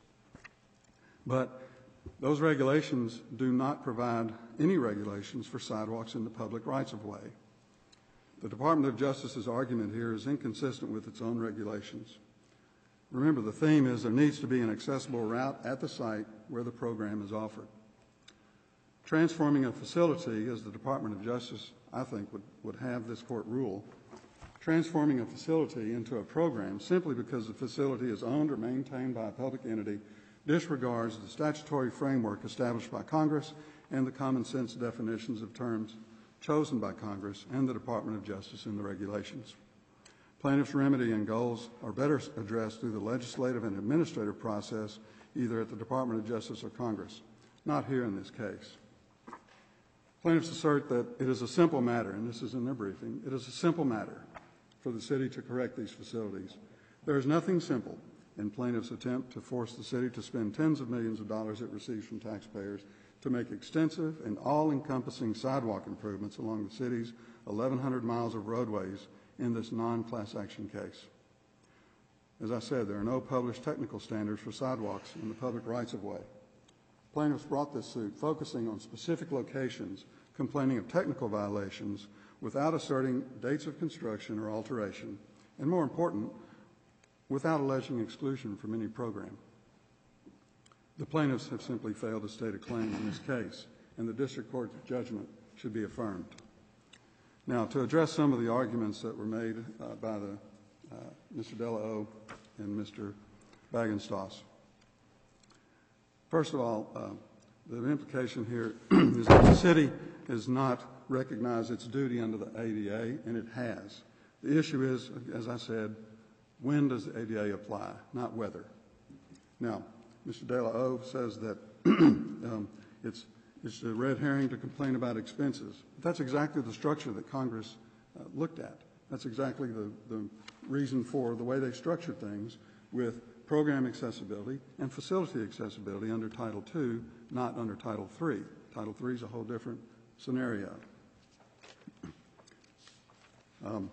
But those regulations do not provide any regulations for sidewalks in the public rights-of-way. The Department of Justice's argument here is inconsistent with its own regulations. Remember, the theme is there needs to be an accessible route at the site where the program is offered. Transforming a facility, as the Department of Justice, I think, would, would have this court rule, transforming a facility into a program simply because the facility is owned or maintained by a public entity disregards the statutory framework established by Congress and the common sense definitions of terms chosen by Congress and the Department of Justice in the regulations. Plaintiffs' remedy and goals are better addressed through the legislative and administrative process, either at the Department of Justice or Congress, not here in this case. Plaintiffs assert that it is a simple matter, and this is in their briefing, it is a simple matter for the city to correct these facilities. There is nothing simple in plaintiffs' attempt to force the city to spend tens of millions of dollars it receives from taxpayers to make extensive and all-encompassing sidewalk improvements along the city's eleven hundred miles of roadways in this non-class action case. As I said, there are no published technical standards for sidewalks in the public rights-of-way. Plaintiffs brought this suit focusing on specific locations, complaining of technical violations without asserting dates of construction or alteration, and more important, without alleging exclusion from any program. The plaintiffs have simply failed to state a claim in this case, and the district court's judgment should be affirmed. Now, to address some of the arguments that were made uh, by the, uh, Mister Della O and Mister Bagenstos. First of all, uh, the implication here is that the city has not recognized its duty under the A D A, and it has. The issue is, as I said, when does the A D A apply, not whether. Now, Mister Della O says that um, it's, it's a red herring to complain about expenses. But that's exactly the structure that Congress uh, looked at. That's exactly the, the reason for the way they structured things with program accessibility and facility accessibility under Title two, not under Title three. Title three is a whole different scenario. Um,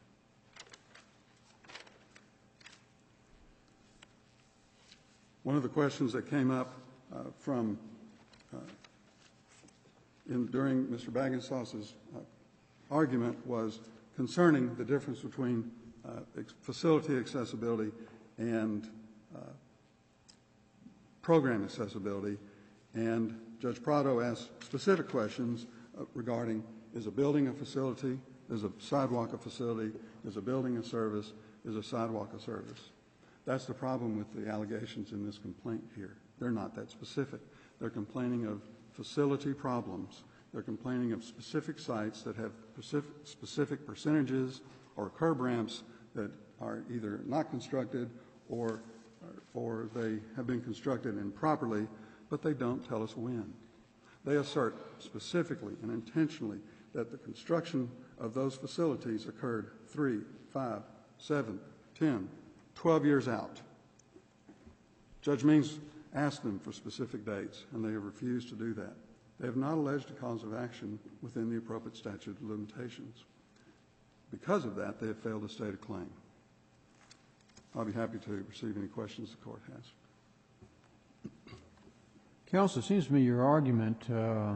One of the questions that came up uh, from uh, in, during Mister Bagenstos' uh, argument was concerning the difference between uh, ex- facility accessibility and uh, program accessibility. And Judge Prado asked specific questions uh, regarding, is a building a facility, is a sidewalk a facility, is a building a service, is a sidewalk a service? That's the problem with the allegations in this complaint here. They're not that specific. They're complaining of facility problems. They're complaining of specific sites that have specific, specific percentages or curb ramps that are either not constructed or, or they have been constructed improperly, but they don't tell us when. They assert specifically and intentionally that the construction of those facilities occurred three, five, seven, ten, twelve years out. Judge Means asked them for specific dates, and they have refused to do that. They have not alleged a cause of action within the appropriate statute of limitations. Because of that, they have failed to state a claim. I'll be happy to receive any questions the court has. Counsel, it seems to me your argument uh,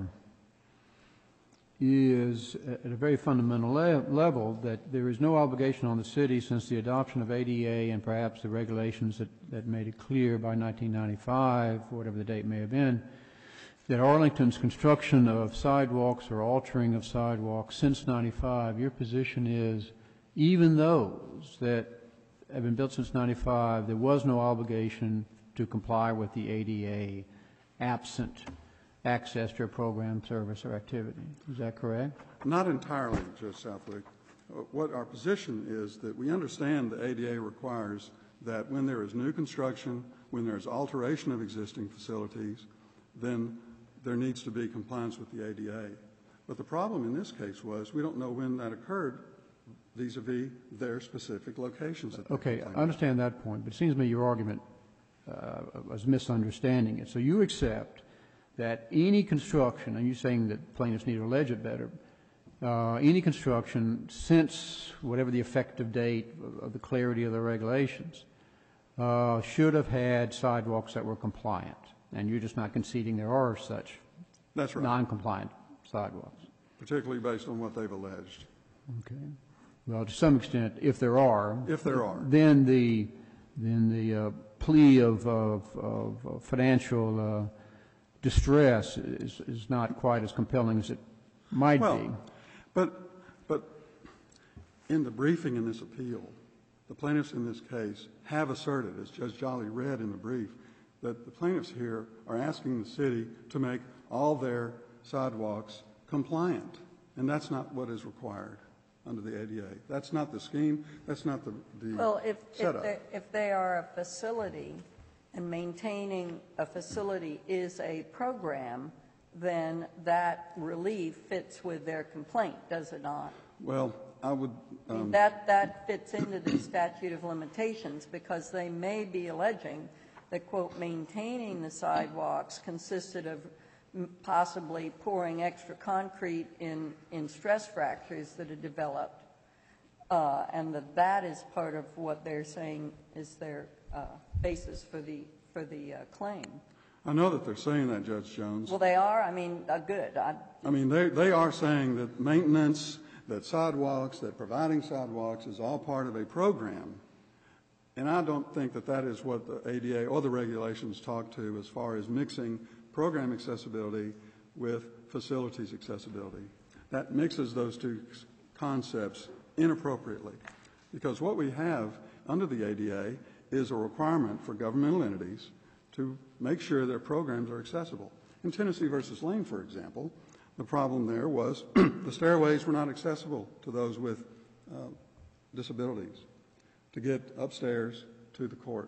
is at a very fundamental le- level that there is no obligation on the city since the adoption of A D A and perhaps the regulations that, that made it clear by nineteen ninety-five, whatever the date may have been, that Arlington's construction of sidewalks or altering of sidewalks since ninety-five, your position is even those that have been built since ninety-five, there was no obligation to comply with the A D A absent access to a program, service, or activity. Is that correct? Not entirely, Judge Southwick. Uh, What our position is that we understand the A D A requires that when there is new construction, when there is alteration of existing facilities, then there needs to be compliance with the A D A. But the problem in this case was we don't know when that occurred vis-a-vis their specific locations. That Okay, I understand that point, but it seems to me your argument uh, was misunderstanding it. So you accept that any construction, and you're saying that plaintiffs need to allege it better, uh, any construction since whatever the effective date of, of the clarity of the regulations uh, should have had sidewalks that were compliant, and you're just not conceding there are such That's right. non-compliant sidewalks. Particularly based on what they've alleged. Okay. Well, to some extent, if there are, If there are. then the then the uh, plea of, of, of financial uh, distress is, is not quite as compelling as it might Well, be. but, but in the briefing in this appeal, the plaintiffs in this case have asserted, as Judge Jolly read in the brief, that the plaintiffs here are asking the city to make all their sidewalks compliant, and that's not what is required under the A D A. That's not the scheme. That's not the, the Well, if, if, setup. they, if they are a facility and maintaining a facility is a program, then that relief fits with their complaint, does it not? Well, I would. I mean, Um, that, that fits into the statute of limitations because they may be alleging that, quote, maintaining the sidewalks consisted of m- possibly pouring extra concrete in, in stress fractures that had developed, uh, and that that is part of what they're saying is their uh, basis for the, for the uh, claim. I know that they're saying that, Judge Jones. Well, they are? I mean, uh, good. I, I mean, they, they are saying that maintenance, that sidewalks, that providing sidewalks is all part of a program. And I don't think that that is what the A D A or the regulations talk to as far as mixing program accessibility with facilities accessibility. That mixes those two concepts inappropriately. Because what we have under the A D A is a requirement for governmental entities to make sure their programs are accessible. In Tennessee versus Lane, for example, the problem there was the stairways were not accessible to those with uh, disabilities to get upstairs to the court.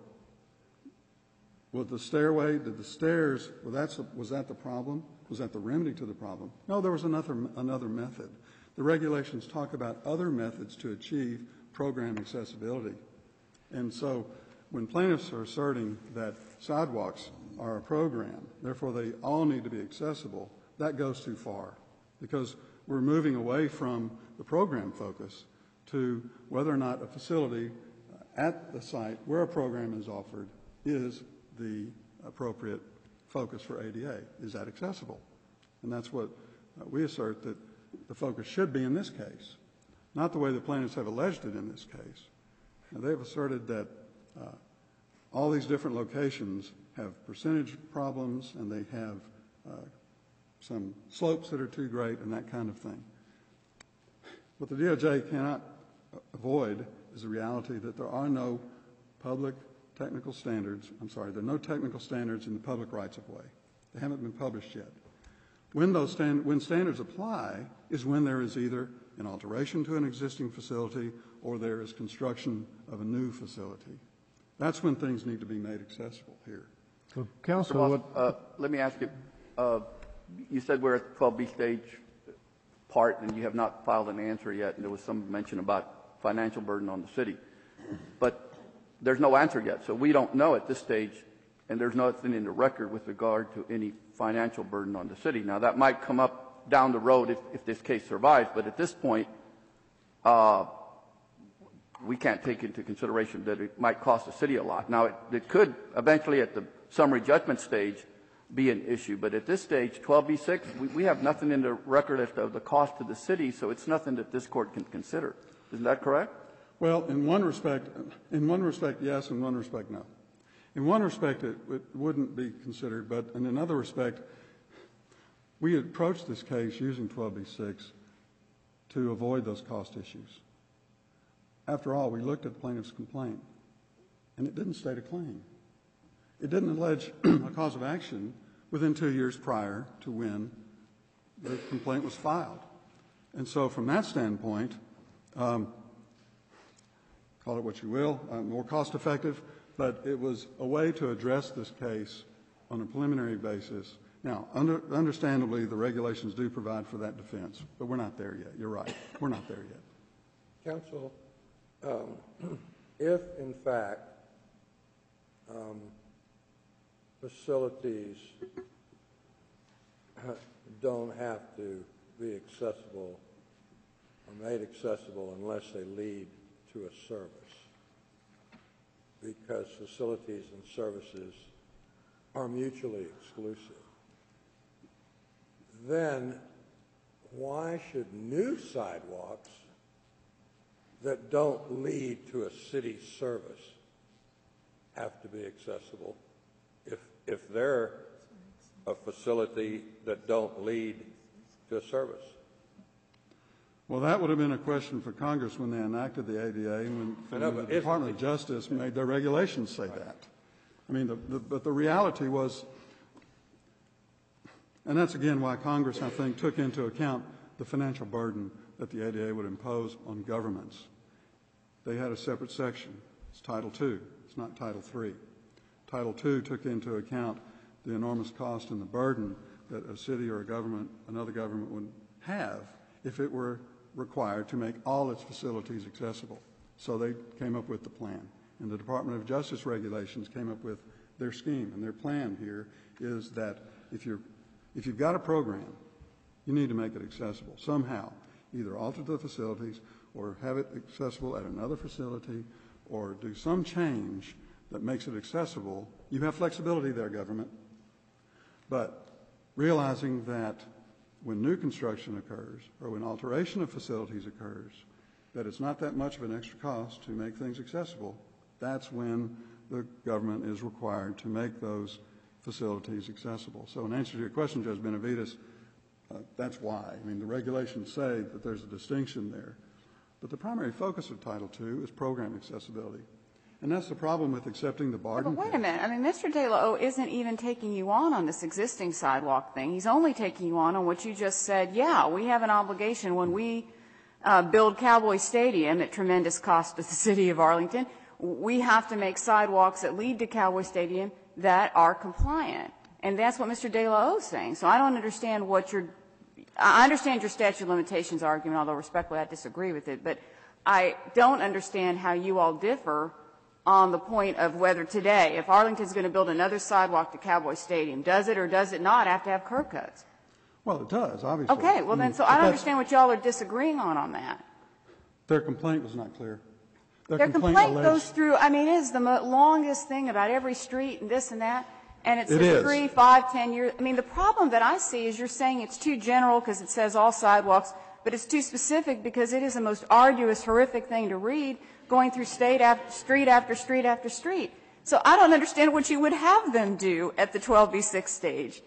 Was the stairway, did the stairs, was that, was that the problem? Was that the remedy to the problem? No, there was another, another method. The regulations talk about other methods to achieve program accessibility. And so when plaintiffs are asserting that sidewalks are a program, therefore they all need to be accessible, that goes too far because we're moving away from the program focus to whether or not a facility at the site where a program is offered is the appropriate focus for A D A. Is that accessible? And that's what uh, we assert that the focus should be in this case, not the way the plaintiffs have alleged it in this case. Now, they've asserted that uh, all these different locations have percentage problems and they have uh, some slopes that are too great and that kind of thing. What the D O J cannot avoid is the reality that there are no public technical standards. I'm sorry, there are no technical standards in the public rights-of-way. They haven't been published yet. When those stand, when standards apply is when there is either an alteration to an existing facility or there is construction of a new facility. That's when things need to be made accessible here. So, Counsel, Mister what, Boss, uh, let me ask you, uh, you said we're at the twelve B stage part and you have not filed an answer yet, and there was some mention about financial burden on the city. But there's no answer yet, so we don't know at this stage, and there's nothing in the record with regard to any financial burden on the city. Now, that might come up down the road if, if this case survives, but at this point, uh, we can't take into consideration that it might cost the city a lot. Now, it, it could eventually at the summary judgment stage be an issue, but at this stage, twelve B six, we, we have nothing in the record as to the cost to the city, so it's nothing that this court can consider. Isn't that correct? Well, in one respect, in one respect, yes, in one respect, no. In one respect, it, it wouldn't be considered, but in another respect, We approached this case using twelve B six to avoid those cost issues. After all, we looked at the plaintiff's complaint, and it didn't state a claim. It didn't allege a cause of action within two years prior to when the complaint was filed. And so from that standpoint, um, call it what you will, uh, more cost-effective, but it was a way to address this case on a preliminary basis. Now, under, understandably, the regulations do provide for that defense, but we're not there yet. You're right. We're not there yet. Counsel, um, if in fact um, facilities don't have to be accessible or made accessible unless they lead to a service, because facilities and services are mutually exclusive, then why should new sidewalks that don't lead to a city service have to be accessible if, if they're a facility that don't lead to a service? Well, that would have been a question for Congress when they enacted the A D A and when, know, when the if, Department of Justice made their regulations say right. that. I mean, the, the, but the reality was, and that's again why Congress, I think, took into account the financial burden that the A D A would impose on governments. They had a separate section. It's Title two. It's not Title three. Title two took into account the enormous cost and the burden that a city or a government, another government would have if it were required to make all its facilities accessible. So they came up with the plan. And the Department of Justice regulations came up with their scheme. And their plan here is that if you're If you've got a program, you need to make it accessible somehow, either alter the facilities or have it accessible at another facility or do some change that makes it accessible. You have flexibility there, government. But realizing that when new construction occurs or when alteration of facilities occurs, that it's not that much of an extra cost to make things accessible, that's when the government is required to make those facilities accessible. So in answer to your question, Judge Benavides, uh, that's why. I mean, the regulations say that there's a distinction there. But the primary focus of Title two is program accessibility. And that's the problem with accepting the bargain. But wait a minute. I mean, Mister De La O isn't even taking you on on this existing sidewalk thing. He's only taking you on on what you just said. Yeah, we have an obligation when we uh, build Cowboy Stadium at tremendous cost to the city of Arlington. We have to make sidewalks that lead to Cowboy Stadium that are compliant. And that's what Mister De La O is saying. So I don't understand what you're – I understand your statute of limitations argument, although respectfully I disagree with it. But I don't understand how you all differ on the point of whether today, if Arlington's going to build another sidewalk to Cowboy Stadium, does it or does it not have to have curb cuts? Well, it does, obviously. Okay. Well, then, so I don't understand what y'all are disagreeing on on that. Their complaint was not clear. Their, Their complaint, complaint alleged, goes through, I mean, it is the mo- longest thing about every street and this and that, and it's It says is. three, five, ten years. I mean, the problem that I see is you're saying it's too general because it says all sidewalks, but it's too specific because it is the most arduous, horrific thing to read, going through state after, street after street after street. So I don't understand what you would have them do at the twelve B six stage.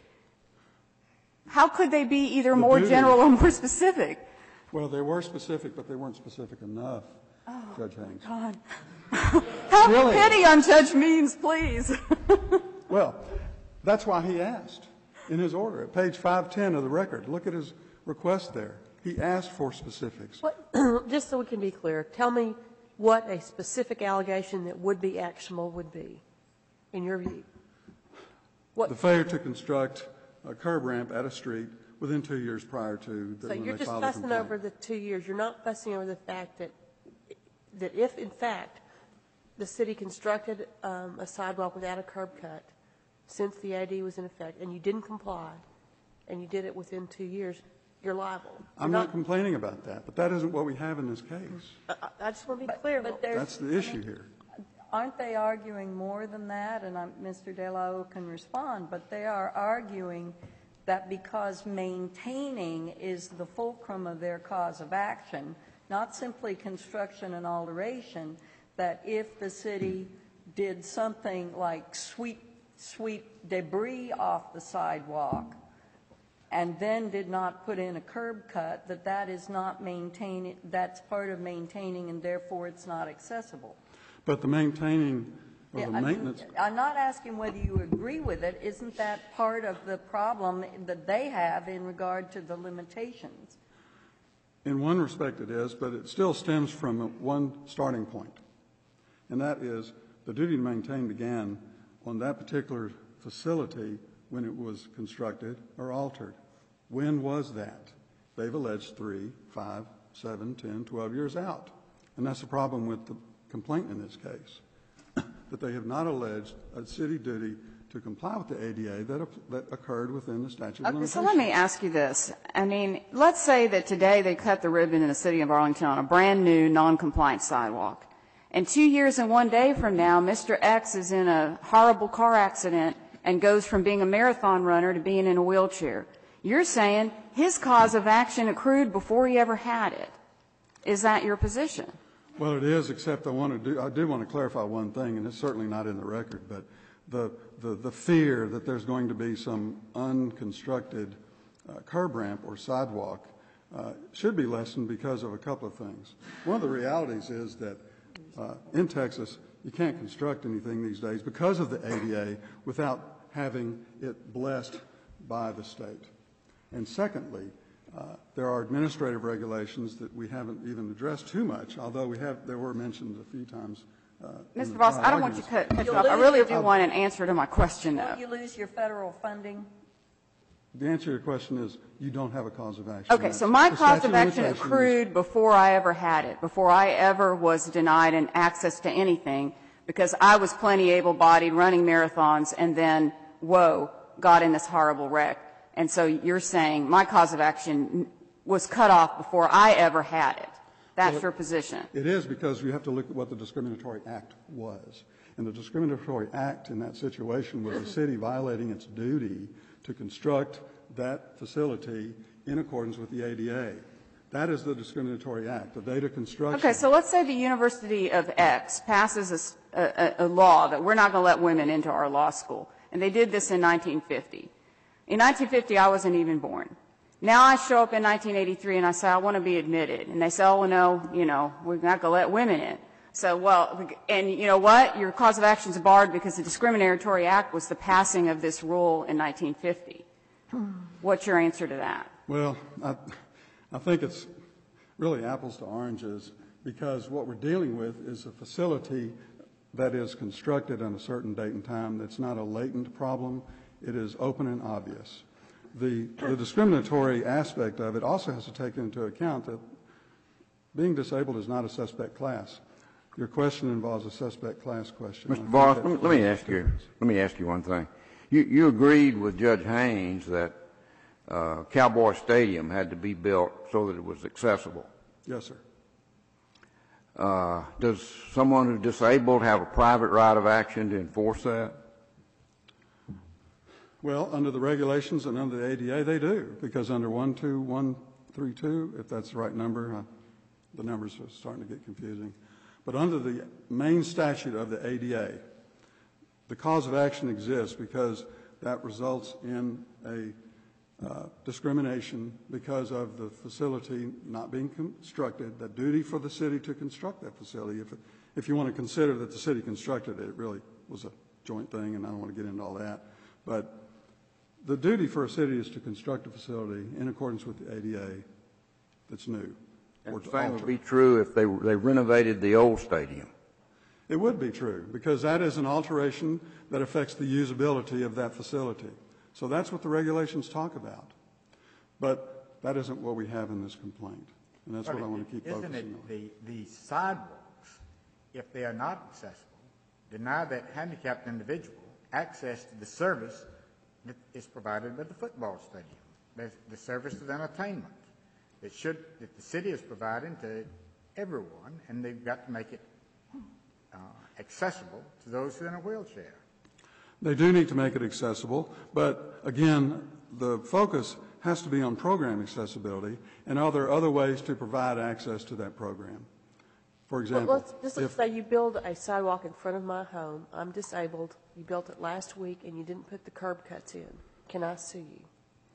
How could they be either more duty. general or more specific? Well, they were specific, but they weren't specific enough, Oh, Judge Haynes. God. Have Really? pity on Judge Means, please. Well, that's why he asked in his order at page five ten of the record. Look at his request there. He asked for specifics. What, just so we can be clear, tell me what a specific allegation that would be actionable would be, in your view. What, The failure to construct a curb ramp at a street within two years prior to the, so when you're they just filed the fussing complaint. over the two years. You're not fussing over the fact that, that if, in fact, the city constructed um, a sidewalk without a curb cut since the A D was in effect, and you didn't comply, and you did it within two years, you're liable. You're I'm not complaining about that, but that isn't what we have in this case. I, I just want to be clear. But there's, That's the issue here. aren't they arguing more than that? And I'm, Mister De La O can respond, but they are arguing that because maintaining is the fulcrum of their cause of action, not simply construction and alteration, that if the city did something like sweep, sweep debris off the sidewalk, and then did not put in a curb cut, that that is not maintaining, that's part of maintaining, and therefore it's not accessible. But the maintaining or Yeah, the I mean, maintenance, I'm not asking whether you agree with it. Isn't that part of the problem that they have in regard to the limitations? in one respect it is, but it still stems from one starting point. And that is the duty to maintain began on that particular facility when it was constructed or altered. When was that? They've alleged three, five, seven, ten, twelve years out. And that's the problem with the complaint in this case, that they have not alleged a city duty to comply with the A D A that, that occurred within the statute of Okay, limitations. so let me ask you this. I mean, let's say that today they cut the ribbon in the city of Arlington on a brand-new, non-compliant sidewalk. And two years and one day from now, Mister X is in a horrible car accident and goes from being a marathon runner to being in a wheelchair. You're saying his cause of action accrued before he ever had it. Is that your position? Well, it is, except I want to do, I do want to clarify one thing, and it's certainly not in the record, but the, the, the fear that there's going to be some unconstructed uh, curb ramp or sidewalk uh, should be lessened because of a couple of things. One of the realities is that uh, in Texas, you can't construct anything these days because of the A D A without having it blessed by the state. And secondly, Uh, there are administrative regulations that we haven't even addressed too much, although we have, they were mentioned a few times. Uh, Mister Voss, I don't want you to cut, cut you off. I really do want an answer to my question, though. Won't you lose your federal funding? The answer to your question is you don't have a cause of action. Okay, so my cause of action accrued before I ever had it, before I ever was denied an access to anything, because I was plenty able-bodied, running marathons, and then, whoa, got in this horrible wreck. And so you're saying my cause of action was cut off before I ever had it. That's well, your position. It is, because you have to look at what the discriminatory act was. And the discriminatory act in that situation was the city violating its duty to construct that facility in accordance with the A D A. That is the discriminatory act, the data construction. Okay, so let's say the University of X passes a, a, a law that we're not going to let women into our law school. And they did this in nineteen fifty. In nineteen fifty, I wasn't even born. Now I show up in nineteen eighty-three and I say, I want to be admitted. And they say, oh, well, no, you know, we're not going to let women in. So, well, and you know what? Your cause of action is barred because the discriminatory act was the passing of this rule in nineteen fifty. What's your answer to that? Well, I, I think it's really apples to oranges, because what we're dealing with is a facility that is constructed on a certain date and time that's not a latent problem. It is open and obvious. The, the discriminatory aspect of it also has to take into account that being disabled is not a suspect class. Your question involves a suspect class question. Mister Voss, let me, let me ask you. Let me ask you one thing. You, you agreed with Judge Haynes that uh, Cowboy Stadium had to be built so that it was accessible. Yes, sir. Uh, does someone who's disabled have a private right of action to enforce that? Well, under the regulations and under the A D A, they do, because under one two one three two, if that's the right number, uh, the numbers are starting to get confusing. But under the main statute of the A D A, the cause of action exists because that results in a uh, discrimination because of the facility not being constructed, the duty for the city to construct that facility. If, it, if you want to consider that the city constructed it, it really was a joint thing, and I don't want to get into all that. But the duty for a city is to construct a facility in accordance with the A D A that's new. And the same would be true if they, they renovated the old stadium. It would be true, because that is an alteration that affects the usability of that facility. So that's what the regulations talk about. But that isn't what we have in this complaint, and that's but what I want to keep isn't focusing it on. The, the sidewalks, if they are not accessible, deny that handicapped individual access to the service that is provided by the football stadium, the, the service of entertainment that should that the city is providing to everyone, and they've got to make it uh, accessible to those who are in a wheelchair. They do need to make it accessible, but again, the focus has to be on program accessibility, and are there other ways to provide access to that program? For example, well, let's just let's say you build a sidewalk in front of my home. I'm disabled. You built it last week, and you didn't put the curb cuts in. Can I sue you?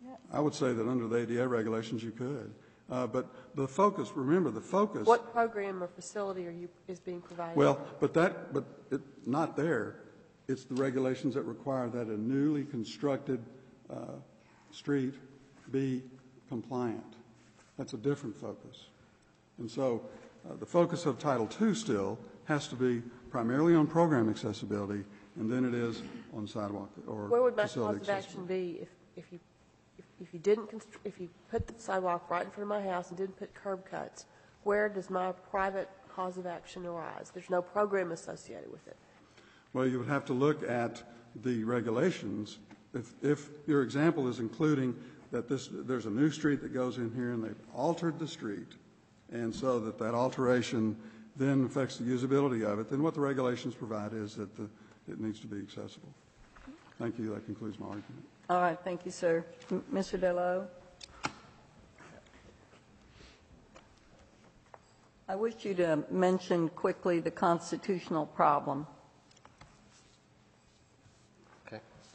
I would say that under the A D A regulations you could. Uh, but the focus, remember the focus. What program or facility are you, is being provided? Well, but that, but it, not there. It's the regulations that require that a newly constructed uh, street be compliant. That's a different focus. And so uh, the focus of Title two still has to be primarily on program accessibility, and then it is on sidewalk or Where would my facility cause of action be if, if you if, if you didn't constr- if you put the sidewalk right in front of my house and didn't put curb cuts? Where does my private cause of action arise? There's no program associated with it. Well, you would have to look at the regulations. If, if your example is including that this, there's a new street that goes in here and they've altered the street, and so that that alteration then affects the usability of it, then what the regulations provide is that the, it needs to be accessible. Thank you. That concludes my argument. All right. Thank you, sir. M- Mister Dello? I wish you to mention quickly the constitutional problem. Okay.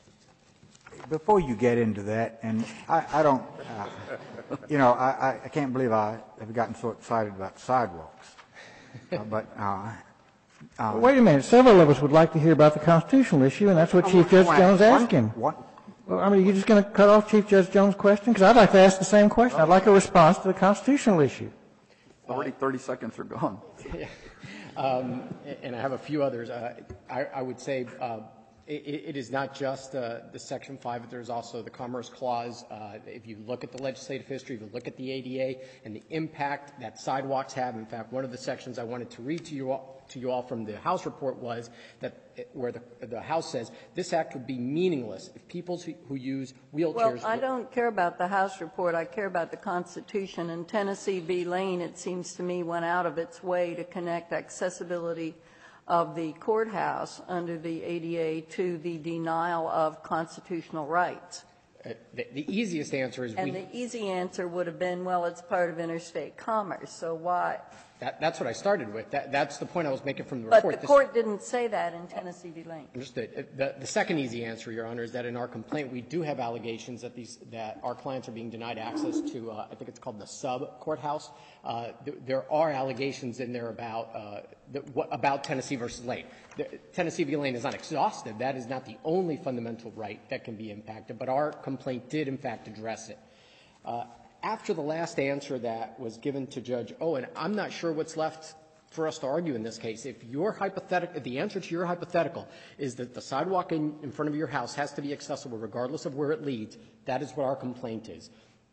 Before you get into that, and I, I don't, uh, you know, I, I can't believe I have gotten so excited about sidewalks. Uh, but uh, uh, Wait a minute. Several of us would like to hear about the constitutional issue, and that's what Chief Judge Jones asked him. What? Well, I mean, are you just going to cut off Chief Judge Jones' question? Because I'd like to ask the same question. I'd like a response to the constitutional issue. Already thirty seconds are gone. Yeah. Um, and I have a few others. Uh, I, I would say uh, it, it is not just uh, the Section five, but there's also the Commerce Clause. Uh, if you look at the legislative history, if you look at the A D A and the impact that sidewalks have, in fact, one of the sections I wanted to read to you all, to you all from the House report was that it, where the, the House says this act would be meaningless if people who, who use wheelchairs. Well, I don't care about the House report. I care about the Constitution. And Tennessee v. Lane, it seems to me, went out of its way to connect accessibility of the courthouse under the A D A to the denial of constitutional rights. Uh, the, the easiest answer is And we, the easy answer would have been, well, it's part of interstate commerce, so why? that, that's what I started with. That, that's the point I was making from the But report. the This- court didn't say that in Tennessee v. Lane. Understood. Uh, The, the second easy answer, Your Honor, is that in our complaint we do have allegations that these that our clients are being denied access to, uh, I think it's called the sub courthouse. Uh, th- there are allegations in there about uh, the, what, about Tennessee versus Lane. The, Tennessee v. Lane is not exhaustive. That is not the only fundamental right that can be impacted, but our complaint did in fact address it. Uh, after the last answer that was given to Judge Owen, I'm not sure what's left for us to argue in this case. If your hypothetical, the answer to your hypothetical is that the sidewalk in, in front of your house has to be accessible regardless of where it leads, that is what our complaint is.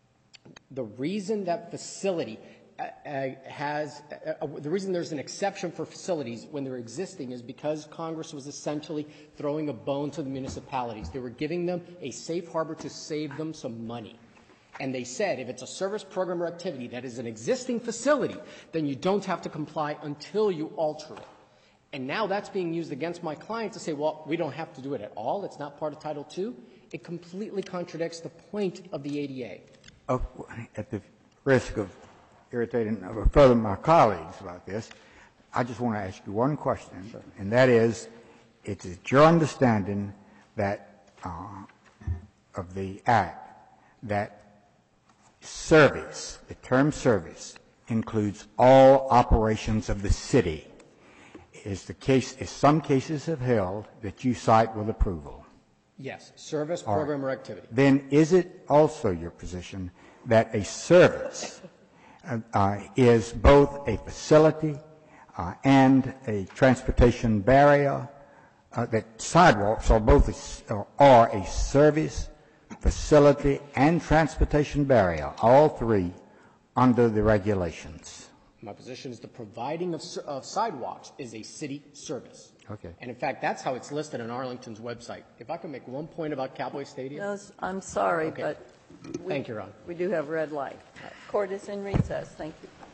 The reason that facility uh, uh, has, uh, uh, the reason there's an exception for facilities when they're existing is because Congress was essentially throwing a bone to the municipalities. They were giving them a safe harbor to save them some money. And they said if it's a service program or activity that is an existing facility, then you don't have to comply until you alter it. And now that's being used against my client to say, well, we don't have to do it at all. It's not part of Title two. It completely contradicts the point of the A D A. Oh, at the risk of irritating uh, further my colleagues about this, I just want to ask you one question, and that is, it's your understanding that uh, of the Act that service, the term service, includes all operations of the city. Is the case, is some cases have held that you cite with approval? Yes, service, All right. program, or activity. Then is it also your position that a service uh, uh, is both a facility uh, and a transportation barrier, uh, that sidewalks are both a, uh, are a service, facility, and transportation barrier, all three under the regulations? My position is the providing of, of sidewalks is a city service. Okay. And in fact, that's how it's listed on Arlington's website. If I can make one point about Cowboy Stadium. No, I'm sorry, Okay. but we, Thank you, Ron. we do have red light. Court is in recess. Thank you.